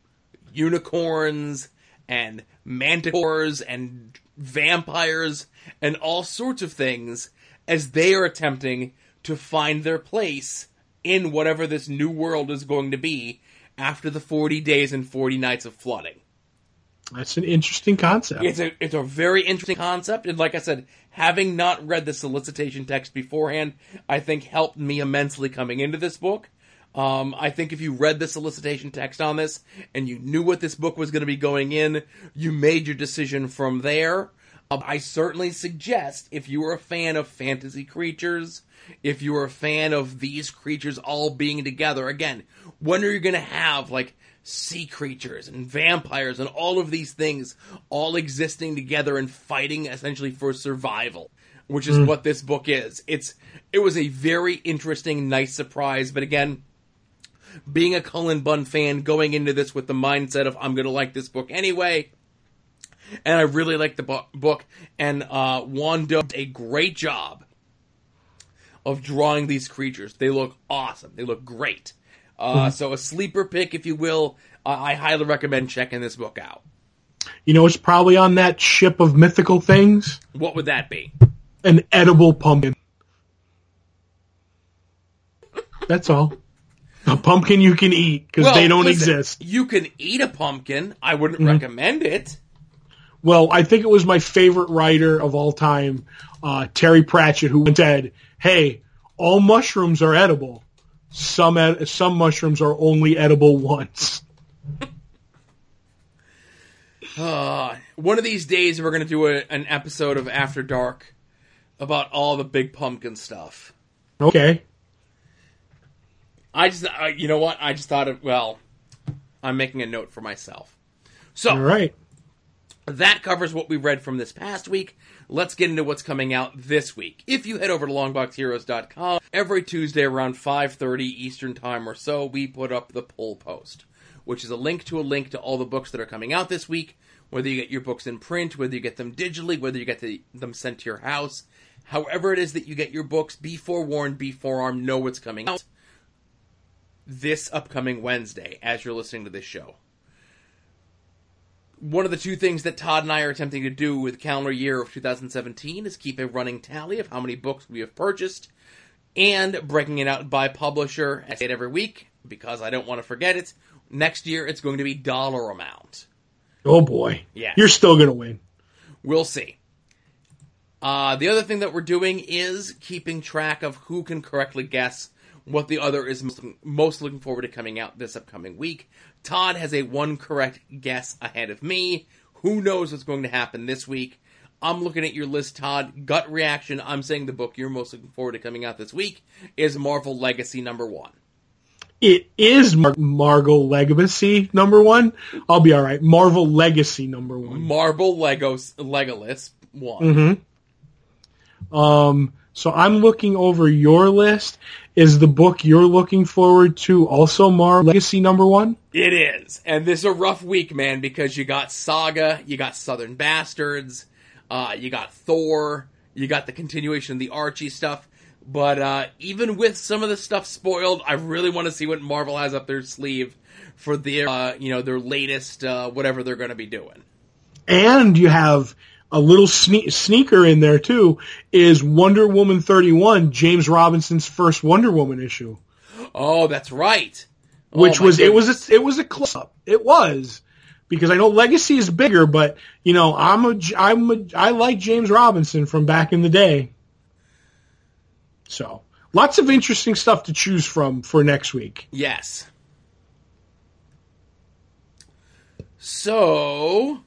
unicorns and manticores and vampires and all sorts of things as they are attempting to find their place in whatever this new world is going to be after the 40 days and 40 nights of flooding. That's an interesting concept. It's a very interesting concept, and like I said, having not read the solicitation text beforehand, I think helped me immensely coming into this book. I think if you read the solicitation text on this, and you knew what this book was going to be going in, you made your decision from there. I certainly suggest, if you are a fan of fantasy creatures, if you are a fan of these creatures all being together, again, when are you going to have, like, sea creatures and vampires and all of these things all existing together and fighting essentially for survival, which is what this book is. It was a very interesting, nice surprise, but again, being a Cullen Bunn fan, going into this with the mindset of I'm going to like this book anyway, and I really like the book, and Juan did a great job of drawing these creatures. They look awesome. They look great. So a sleeper pick, if you will. I highly recommend checking this book out. You know, it's probably on that ship of mythical things. What would that be? An edible pumpkin. That's all. A pumpkin you can eat, because they don't exist. You can eat a pumpkin. I wouldn't recommend it. Well, I think it was my favorite writer of all time, Terry Pratchett, who said, hey, all mushrooms are edible. Some mushrooms are only edible once. One of these days we're going to do an episode of After Dark about all the big pumpkin stuff. Okay. You know what? I just thought I'm making a note for myself. So, all right. That covers what we read from this past week. Let's get into what's coming out this week. If you head over to longboxheroes.com, every Tuesday around 5:30 Eastern Time or so, we put up the pull post, which is a link to all the books that are coming out this week, whether you get your books in print, whether you get them digitally, whether you get them sent to your house. However it is that you get your books, be forewarned, be forearmed, know what's coming out this upcoming Wednesday as you're listening to this show. One of the two things that Todd and I are attempting to do with the calendar year of 2017 is keep a running tally of how many books we have purchased and breaking it out by publisher. I say it every week because I don't want to forget it. Next year, it's going to be dollar amount. Oh, boy. Yes. You're still going to win. We'll see. The other thing that we're doing is keeping track of who can correctly guess what the other is most looking forward to coming out this upcoming week. Todd has a one correct guess ahead of me. Who knows what's going to happen this week? I'm looking at your list, Todd. Gut reaction, I'm saying the book you're most looking forward to coming out this week is Marvel Legacy #1. It is Marvel Legacy #1. I'll be all right. Marvel Legacy #1. Marvel Legolas 1. So I'm looking over your list. Is the book you're looking forward to also Marvel Legacy #1? It is. And this is a rough week, man, because you got Saga, you got Southern Bastards, you got Thor, you got the continuation of the Archie stuff. But even with some of the stuff spoiled, I really want to see what Marvel has up their sleeve for their, their latest whatever they're going to be doing. And you have a little sneaker in there too. Is Wonder Woman 31, James Robinson's first Wonder Woman issue? Oh, that's right. Which was goodness. it was a close up. It was. Because I know Legacy is bigger, but I like James Robinson from back in the day. So, lots of interesting stuff to choose from for next week. Yes. So,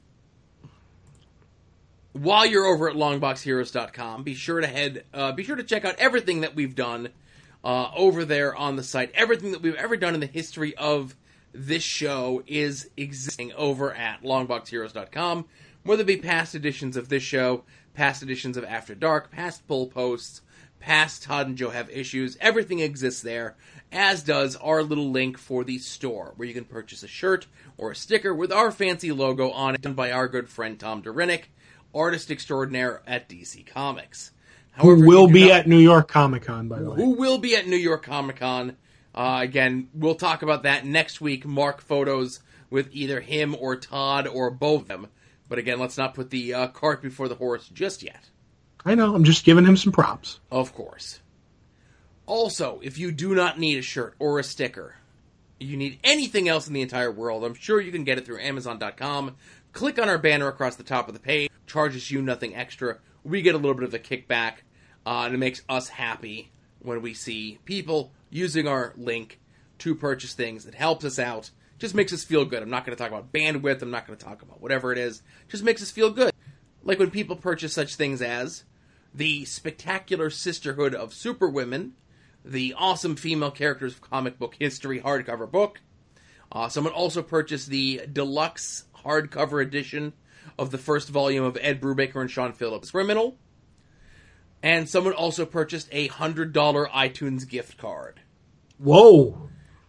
while you're over at longboxheroes.com, be sure to check out everything that we've done over there on the site. Everything that we've ever done in the history of this show is existing over at longboxheroes.com, whether it be past editions of this show, past editions of After Dark, past pull posts, past Todd and Joe Have Issues. Everything exists there, as does our little link for the store, where you can purchase a shirt or a sticker with our fancy logo on it, done by our good friend Tom Derinick, artist extraordinaire at DC Comics. However, who will be at New York Comic Con, by the way. Who will be at New York Comic Con. Again, we'll talk about that next week. Mark photos with either him or Todd or both of them. But again, let's not put the cart before the horse just yet. I know, I'm just giving him some props. Of course. Also, if you do not need a shirt or a sticker, you need anything else in the entire world, I'm sure you can get it through Amazon.com. Click on our banner across the top of the page. Charges you nothing extra. We get a little bit of a kickback, and it makes us happy when we see people using our link to purchase things. It helps us out. Just makes us feel good. I'm not going to talk about bandwidth. I'm not going to talk about whatever it is. Just makes us feel good. Like when people purchase such things as the Spectacular Sisterhood of Superwomen, the Awesome Female Characters of Comic Book History hardcover book. Someone also purchased the deluxe hardcover edition of the first volume of Ed Brubaker and Sean Phillips' Criminal. And someone also purchased a $100 iTunes gift card. Whoa.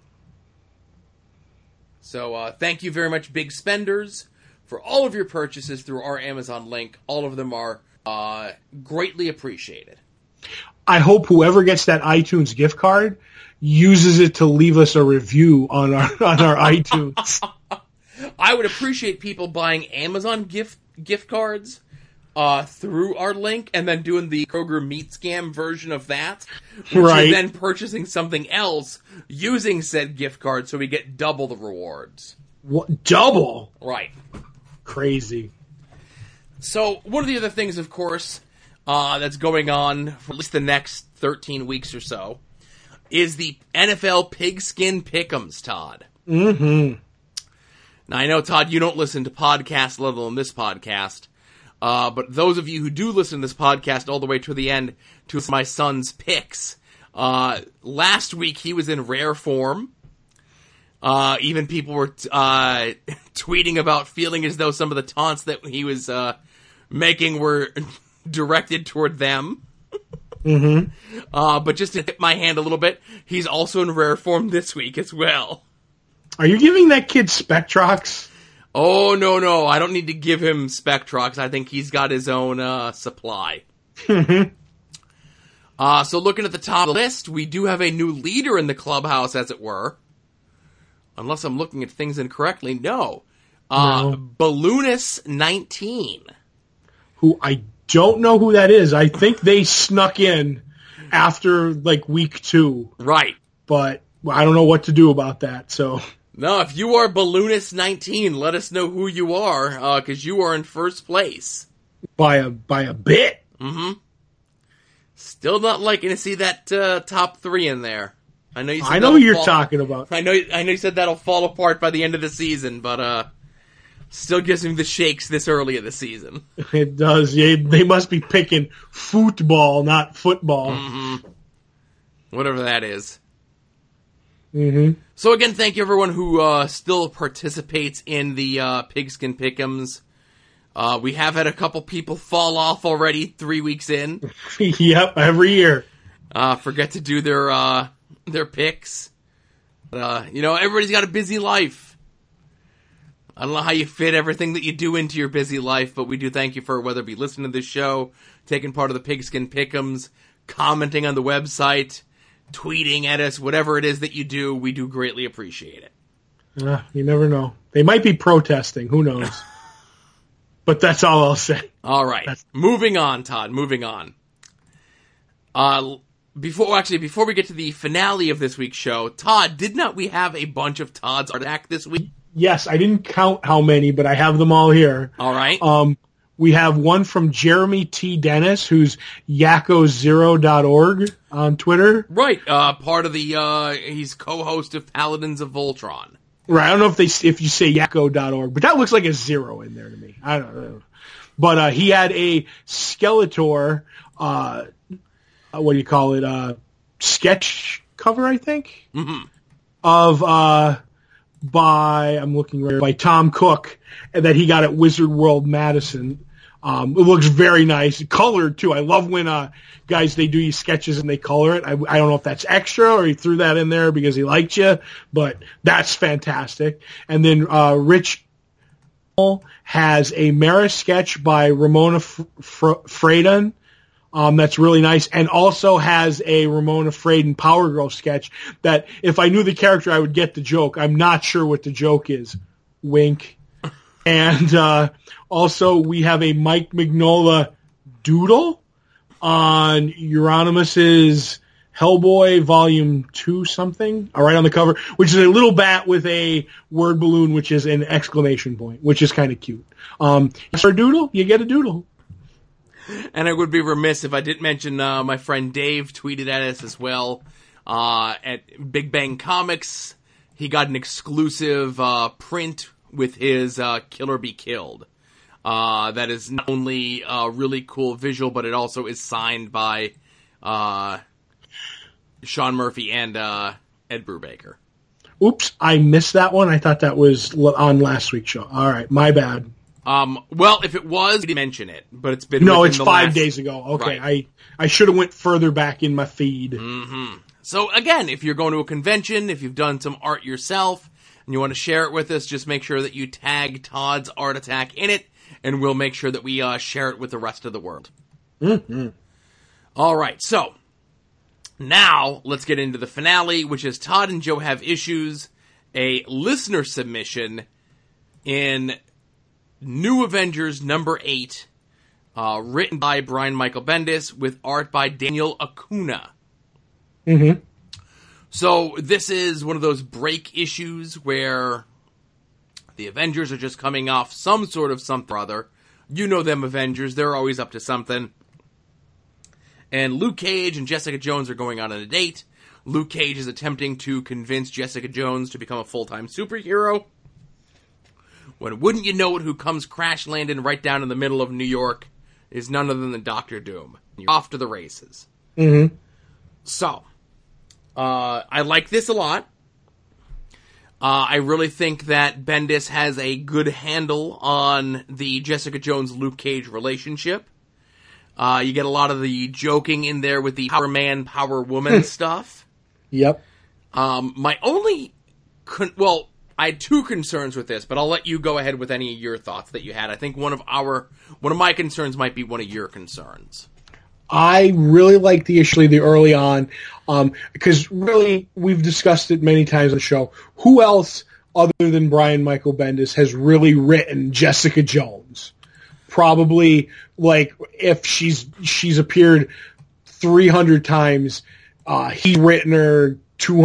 So thank you very much, big spenders, for all of your purchases through our Amazon link. All of them are greatly appreciated. I hope whoever gets that iTunes gift card uses it to leave us a review on our iTunes. I would appreciate people buying Amazon gift cards through our link and then doing the Kroger Meat Scam version of that. Right. And then purchasing something else using said gift card so we get double the rewards. What? Double? Right. Crazy. So, one of the other things, of course, that's going on for at least the next 13 weeks or so is the NFL Pigskin Pick'ems, Todd. Mm-hmm. Now, I know, Todd, you don't listen to podcasts, let alone this podcast, but those of you who do listen to this podcast all the way to the end to my son's picks, last week he was in rare form. Even people were tweeting about feeling as though some of the taunts that he was making were directed toward them. Mm-hmm. But just to tip my hand a little bit, he's also in rare form this week as well. Are you giving that kid Spectrox? Oh, no. I don't need to give him Spectrox. I think he's got his own supply. So looking at the top of the list, we do have a new leader in the clubhouse, as it were. Unless I'm looking at things incorrectly. No. Balloonist19. Who I don't know who that is. I think they snuck in after, like, week 2. Right. But I don't know what to do about that, so... No, if you are Balloonist19, let us know who you are, because you are in first place. By a bit. Mm-hmm. Still not liking to see that top 3 in there. I know who you're talking about. I know you said that'll fall apart by the end of the season, but still gives me the shakes this early in the season. It does. They must be picking football, not football. Mm-hmm. Whatever that is. Mm-hmm. So again, thank you everyone who still participates in the Pigskin Pick'ems. We have had a couple people fall off already 3 weeks in. Yep, every year. Forget to do their picks. But, everybody's got a busy life. I don't know how you fit everything that you do into your busy life, but we do thank you for whether it be listening to this show, taking part of the Pigskin Pick'ems, commenting on the website, tweeting at us, whatever it is that you do, we do greatly appreciate it. You never know. They might be protesting. Who knows? But that's all I'll say. All right. Moving on, Todd. Moving on. Before we get to the finale of this week's show, Todd, did not we have a bunch of Todd's Art this week? Yes, I didn't count how many, but I have them all here. All right. We have one from Jeremy T. Dennis, who's yakko0.org on Twitter. Right. Part of the, he's co-host of Paladins of Voltron. Right. I don't know if you say yakko.org, but that looks like a 0 in there to me. I don't know. But he had a Skeletor, what do you call it? Sketch cover, I think, of by Tom Cook, and that he got at Wizard World Madison. It looks very nice, colored too. I love when guys they do these sketches and they color it. I don't know if that's extra or he threw that in there because he liked you, but that's fantastic. And then Rich has a Mara sketch by Ramona Fradon. That's really nice, and also has a Ramona Fradon Power Girl sketch that if I knew the character, I would get the joke. I'm not sure what the joke is, Wink. And also we have a Mike Mignola doodle on Euronymous' Hellboy Volume 2 something, right on the cover, which is a little bat with a word balloon, which is an exclamation point, which is kind of cute. For a doodle, you get a doodle. And I would be remiss if I didn't mention my friend Dave tweeted at us as well. At Big Bang Comics, he got an exclusive print with his Killer Be Killed. That is not only a really cool visual, but it also is signed by Sean Murphy and Ed Brubaker. Oops, I missed that one. I thought that was on last week's show. All right, my bad. Well, if it was, we didn't mention it, but it's been it's 5 days ago. Okay, right. I should have went further back in my feed. Mm-hmm. So again, if you're going to a convention, if you've done some art yourself, and you want to share it with us, just make sure that you tag Todd's Art Attack in it, and we'll make sure that we share it with the rest of the world. Mm-hmm. All right, so now let's get into the finale, which is Todd and Joe Have Issues, a listener submission in New Avengers number 8, written by Brian Michael Bendis with art by Daniel Acuna. Mm-hmm. So this is one of those break issues where the Avengers are just coming off some sort of something or other. You know them Avengers, they're always up to something. And Luke Cage and Jessica Jones are going on a date. Luke Cage is attempting to convince Jessica Jones to become a full-time superhero. When wouldn't you know it, who comes crash landing right down in the middle of New York is none other than Dr. Doom. You're off to the races. Mm-hmm. So, I like this a lot. I really think that Bendis has a good handle on the Jessica Jones-Luke Cage relationship. You get a lot of the joking in there with the Power Man, Power Woman stuff. Yep. My only... I had two concerns with this, but I'll let you go ahead with any of your thoughts that you had. I think one of my concerns might be one of your concerns. I really like the early on, because really we've discussed it many times on the show. Who else other than Brian Michael Bendis has really written Jessica Jones? Probably, like, if she's appeared 300 times, he's written her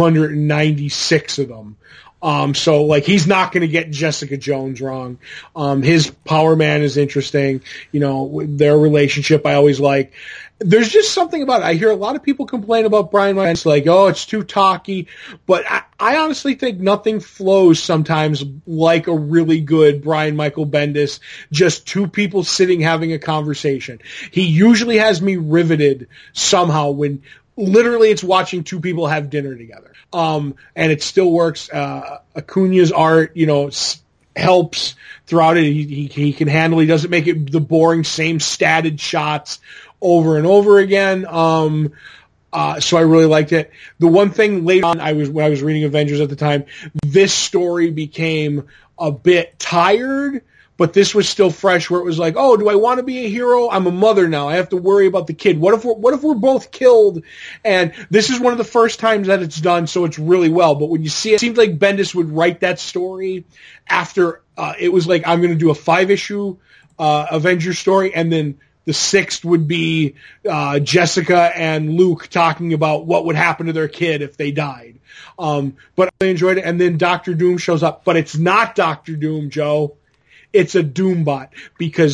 296 of them. So like he's not going to get Jessica Jones wrong. His Power Man is interesting. You know, their relationship I always like. There's just something about it. I hear a lot of people complain about Brian Michael, like, oh, it's too talky. But I honestly think nothing flows sometimes like a really good Brian Michael Bendis, just two people sitting having a conversation. He usually has me riveted somehow when literally it's watching two people have dinner together. And it still works. Acuna's art, you know, helps throughout it. He can handle, he doesn't make it the boring same statted shots over and over again. So I really liked it. The one thing later on, when I was reading Avengers at the time, this story became a bit tired, but this was still fresh where it was like, oh, do I want to be a hero? I'm a mother now. I have to worry about the kid. What if we're both killed? And this is one of the first times that it's done, so it's really well. But when you see it, it seems like Bendis would write that story after it was like, I'm going to do a 5-issue Avengers story, and then the 6th would be Jessica and Luke talking about what would happen to their kid if they died. But I enjoyed it. And then Dr. Doom shows up. But it's not Dr. Doom, Joe. It's a Doombot, because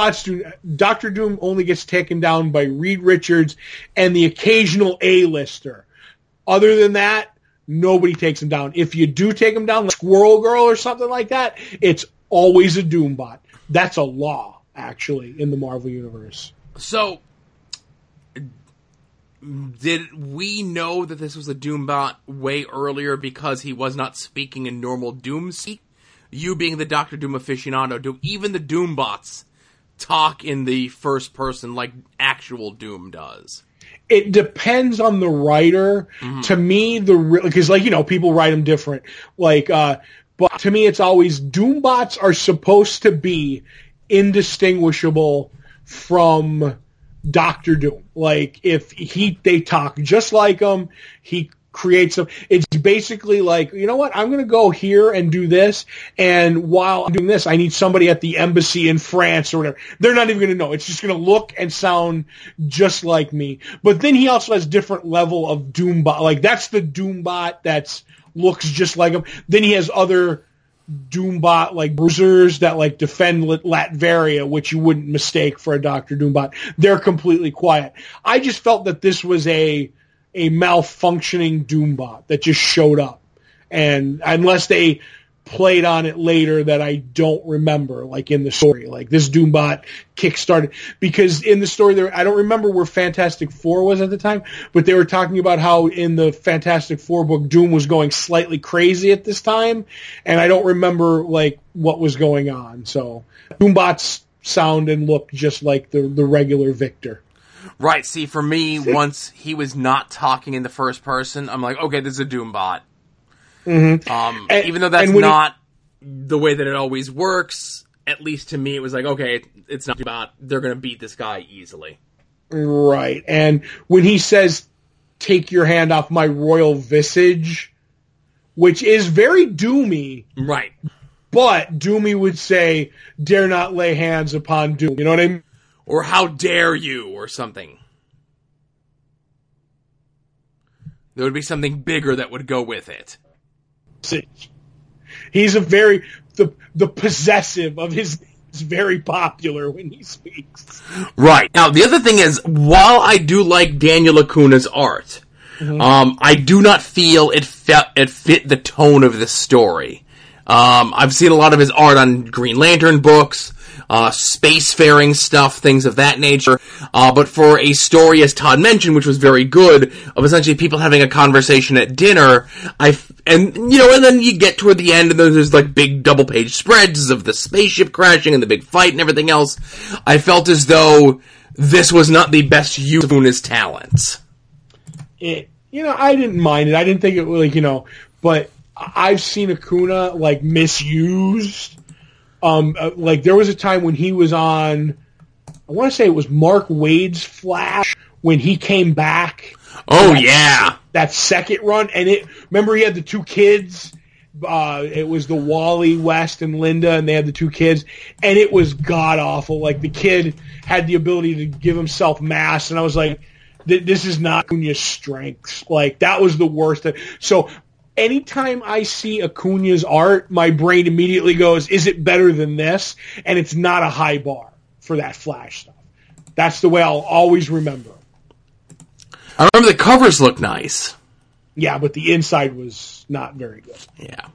Dr. Doom only gets taken down by Reed Richards and the occasional A-lister. Other than that, nobody takes him down. If you do take him down, like Squirrel Girl or something like that, it's always a Doombot. That's a law, actually, in the Marvel Universe. So, did we know that this was a Doombot way earlier because he was not speaking in normal Doom speak? You being the Dr. Doom aficionado, do even the Doombots talk in the first person like actual Doom does? It depends on the writer. Mm-hmm. To me, because like, you know, people write them different. Like, but to me, it's always Doombots are supposed to be indistinguishable from Dr. Doom. Like, if they talk just like him, he creates it's basically like, you know what, I'm going to go here and do this, and while I'm doing this, I need somebody at the embassy in France or whatever. They're not even going to know. It's just going to look and sound just like me. But then he also has different level of Doombot. Like, that's the Doombot that's looks just like him. Then he has other Doombot, like bruisers that like defend Latveria, which you wouldn't mistake for a Dr. Doombot. They're completely quiet. I just felt that this was a malfunctioning Doombot that just showed up. And unless they played on it later that I don't remember, like in the story, like this Doombot kickstarted, because in the story there, I don't remember where Fantastic Four was at the time, but they were talking about how in the Fantastic Four book, Doom was going slightly crazy at this time, and I don't remember like what was going on. So Doombots sound and look just like the regular Victor. Right, see, for me, once he was not talking in the first person, I'm like, okay, this is a Doombot. Mm-hmm. Even though that's not the way that it always works, at least to me, it was like, okay, it's not Doombot. They're going to beat this guy easily. Right, and when he says, take your hand off my royal visage, which is very Doomy. Right. But Doomy would say, dare not lay hands upon Doom. You know what I mean? Or how dare you, or something. There would be something bigger that would go with it. He's a very, the possessive of his is very popular when he speaks. Right. Now, the other thing is, while I do like Daniel Acuna's art, I do not feel it fit the tone of this story. I've seen a lot of his art on Green Lantern books, spacefaring stuff, things of that nature. But for a story, as Todd mentioned, which was very good, of essentially people having a conversation at dinner, and then you get toward the end, and there's like big double-page spreads of the spaceship crashing and the big fight and everything else. I felt as though this was not the best use of Acuna's talents. I didn't mind it. I didn't think it was, but I've seen Acuna, like, misused. Like, there was a time when he was on, I want to say it was Mark Waid's Flash, when he came back. Oh, yeah. That second run, and remember he had the two kids? It was the Wally West and Linda, and they had the two kids, and it was god-awful. Like, the kid had the ability to give himself mass, and I was like, this is not Acuna's strengths. Like, that was the worst. So, anytime I see Acuna's art, my brain immediately goes, is it better than this? And it's not a high bar for that Flash stuff. That's the way I'll always remember. I remember the covers looked nice. Yeah, but the inside was not very good. Yeah.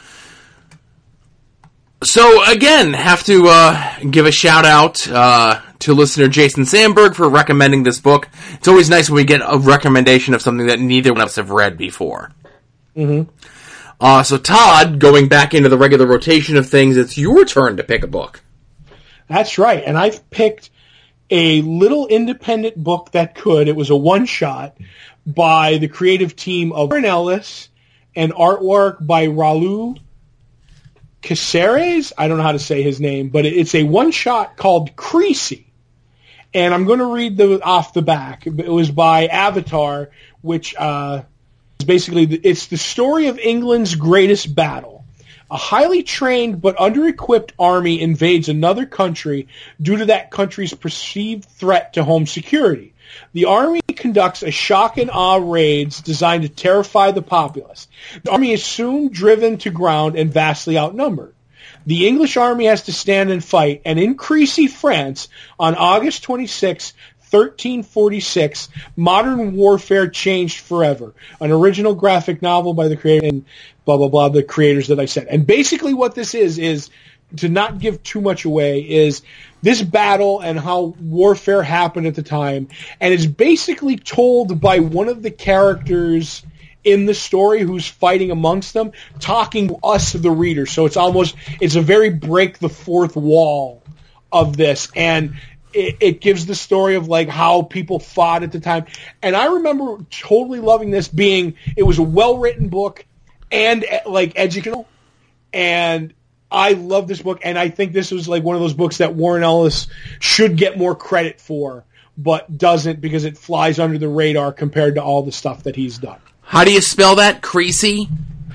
So, again, have to give a shout-out to listener Jason Sandberg for recommending this book. It's always nice when we get a recommendation of something that neither one of us have read before. Mm-hmm. So, Todd, going back into the regular rotation of things, it's your turn to pick a book. That's right, and I've picked a little independent book that could. It was a one-shot by the creative team of Warren Ellis and artwork by Raul Caceres. I don't know how to say his name, but it's a one-shot called Creasy. And I'm going to read off the back. It was by Avatar, which is basically, it's the story of England's greatest battle. A highly trained but under-equipped army invades another country due to that country's perceived threat to home security. The army conducts a shock and awe raids designed to terrify the populace. The army is soon driven to ground and vastly outnumbered. The English army has to stand and fight, and in Creasy, France, on August 26, 1346, modern warfare changed forever. An original graphic novel by the creator and blah, blah, blah, the creators that I said. And basically what this is to not give too much away, is this battle and how warfare happened at the time. And it's basically told by one of the characters in the story who's fighting amongst them, talking to us, the reader. So it's a very break the fourth wall of this. And it gives the story of like how people fought at the time. And I remember totally loving this, it was a well-written book and like educational. And I love this book, and I think this was like one of those books that Warren Ellis should get more credit for, but doesn't because it flies under the radar compared to all the stuff that he's done. How do you spell that? Creasy?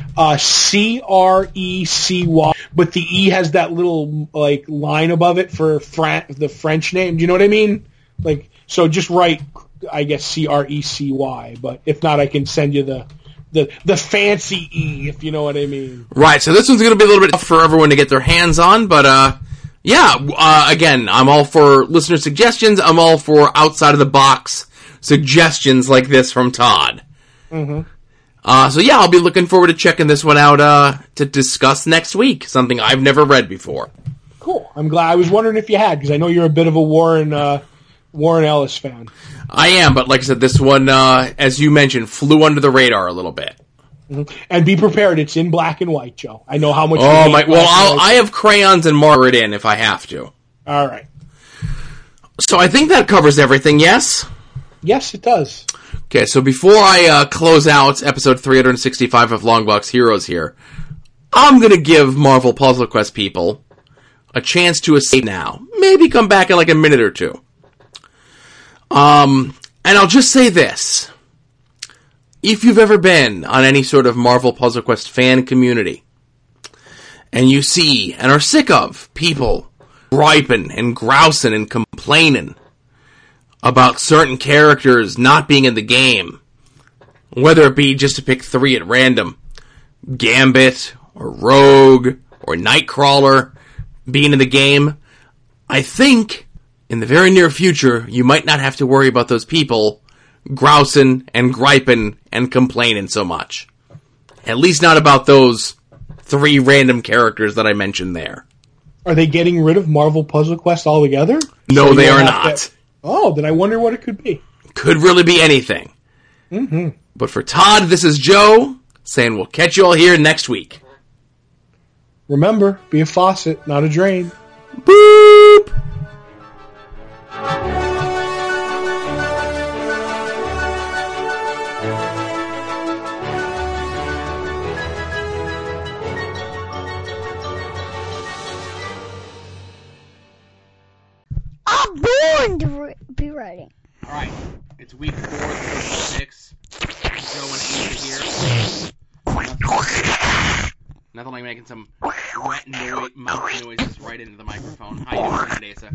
Crecy, but the E has that little like line above it for the French name. Do you know what I mean? Like, so just write, I guess, Crecy, but if not, I can send you the fancy E, if you know what I mean. Right, so this one's going to be a little bit tough for everyone to get their hands on, but again, I'm all for listener suggestions. I'm all for outside of the box suggestions like this from Todd. Mm-hmm. I'll be looking forward to checking this one out to discuss next week. Something I've never read before. Cool. I'm glad. I was wondering if you had, because I know you're a bit of a Warren Ellis fan. I am, but like I said, this one, as you mentioned, flew under the radar a little bit. Mm-hmm. And be prepared, it's in black and white, Joe. I know how much. Oh my! Well, I have crayons and marker it in if I have to. All right. So I think that covers everything. Yes. Yes, it does. Okay, so before I close out episode 365 of Longbox Heroes here, I'm going to give Marvel Puzzle Quest people a chance to escape now. Maybe come back in like a minute or two. And I'll just say this. If you've ever been on any sort of Marvel Puzzle Quest fan community, and you see and are sick of people griping and grousing and complaining about certain characters not being in the game, whether it be just to pick 3 at random, Gambit, or Rogue, or Nightcrawler being in the game, I think in the very near future you might not have to worry about those people grousing and griping and complaining so much. At least not about those 3 random characters that I mentioned there. Are they getting rid of Marvel Puzzle Quest altogether? No, they are not. Oh, then I wonder what it could be. Could really be anything. Mm-hmm. But for Todd, this is Joe, saying we'll catch you all here next week. Remember, be a faucet, not a drain. Boop! I'm born to be writing. Alright, it's week 4 of 6. Joe and Asa here. Nothing like making some wet mouth noises right into the microphone. How you doing tonight, Asa?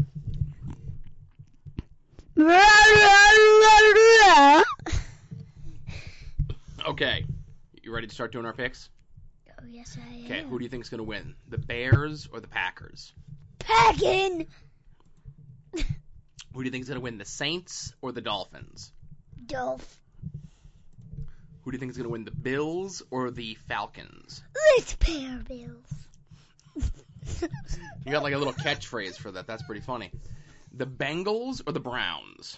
Okay, you ready to start doing our picks? Oh, yes, I am. Okay, who do you think's going to win? The Bears or the Packers? Packing. Who do you think's going to win? The Saints or the Dolphins? Dolph. Who do you think's going to win? The Bills or the Falcons? Let's pay our bills. You got like a little catchphrase for that. That's pretty funny. The Bengals or the Browns?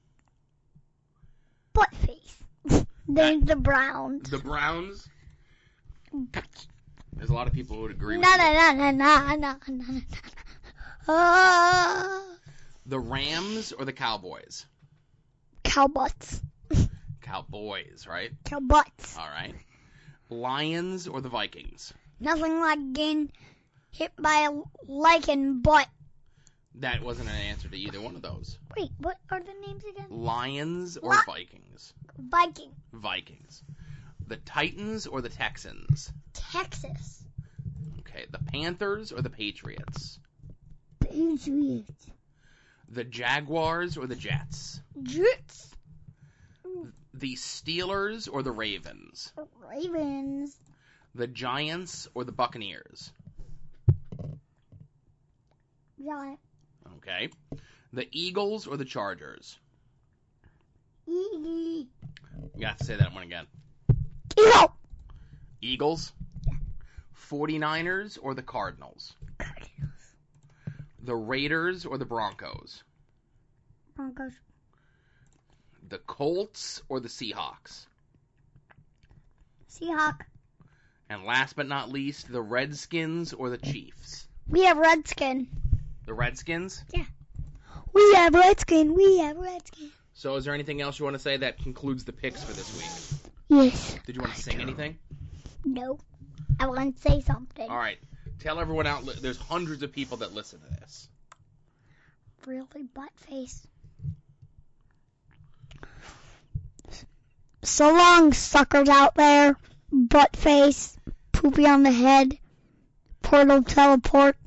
Buttface. Then the Browns. The Browns? There's a lot of people who would agree with No, you. The Rams or the Cowboys? Cowbutts. Cowboys, right? Cowbutts. All right. Lions or the Vikings? Nothing like getting hit by a lichen butt. That wasn't an answer to either one of those. Wait, what are the names again? Lions or What? Vikings? Viking. Vikings. The Titans or the Texans? Texas. Okay. The Panthers or the Patriots? Patriots. The Jaguars or the Jets? Jets. The Steelers or the Ravens? Ravens. The Giants or the Buccaneers? Giant. Okay. The Eagles or the Chargers? Eagle. You have to say that one again. Eagle. Eagles? 49ers or the Cardinals? The Raiders or the Broncos? Broncos. The Colts or the Seahawks? Seahawk. And last but not least, the Redskins or the Chiefs? We have Redskin. The Redskins? We have Redskin. We have Redskin. So is there anything else you want to say that concludes the picks for this week? Yes. Did you want to sing anything? No. I want to say something. All right. Tell everyone out. There's hundreds of people that listen to this. Really butt face. So long, suckers out there. Butt face, poopy on the head, portal teleport,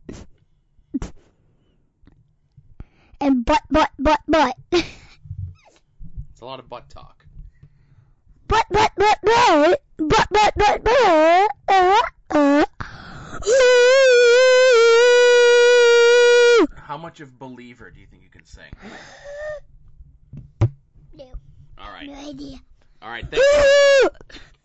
and butt. It's a lot of butt talk. Butt. How much of Believer do you think you can sing? No, All right. no idea. All right. Thanks.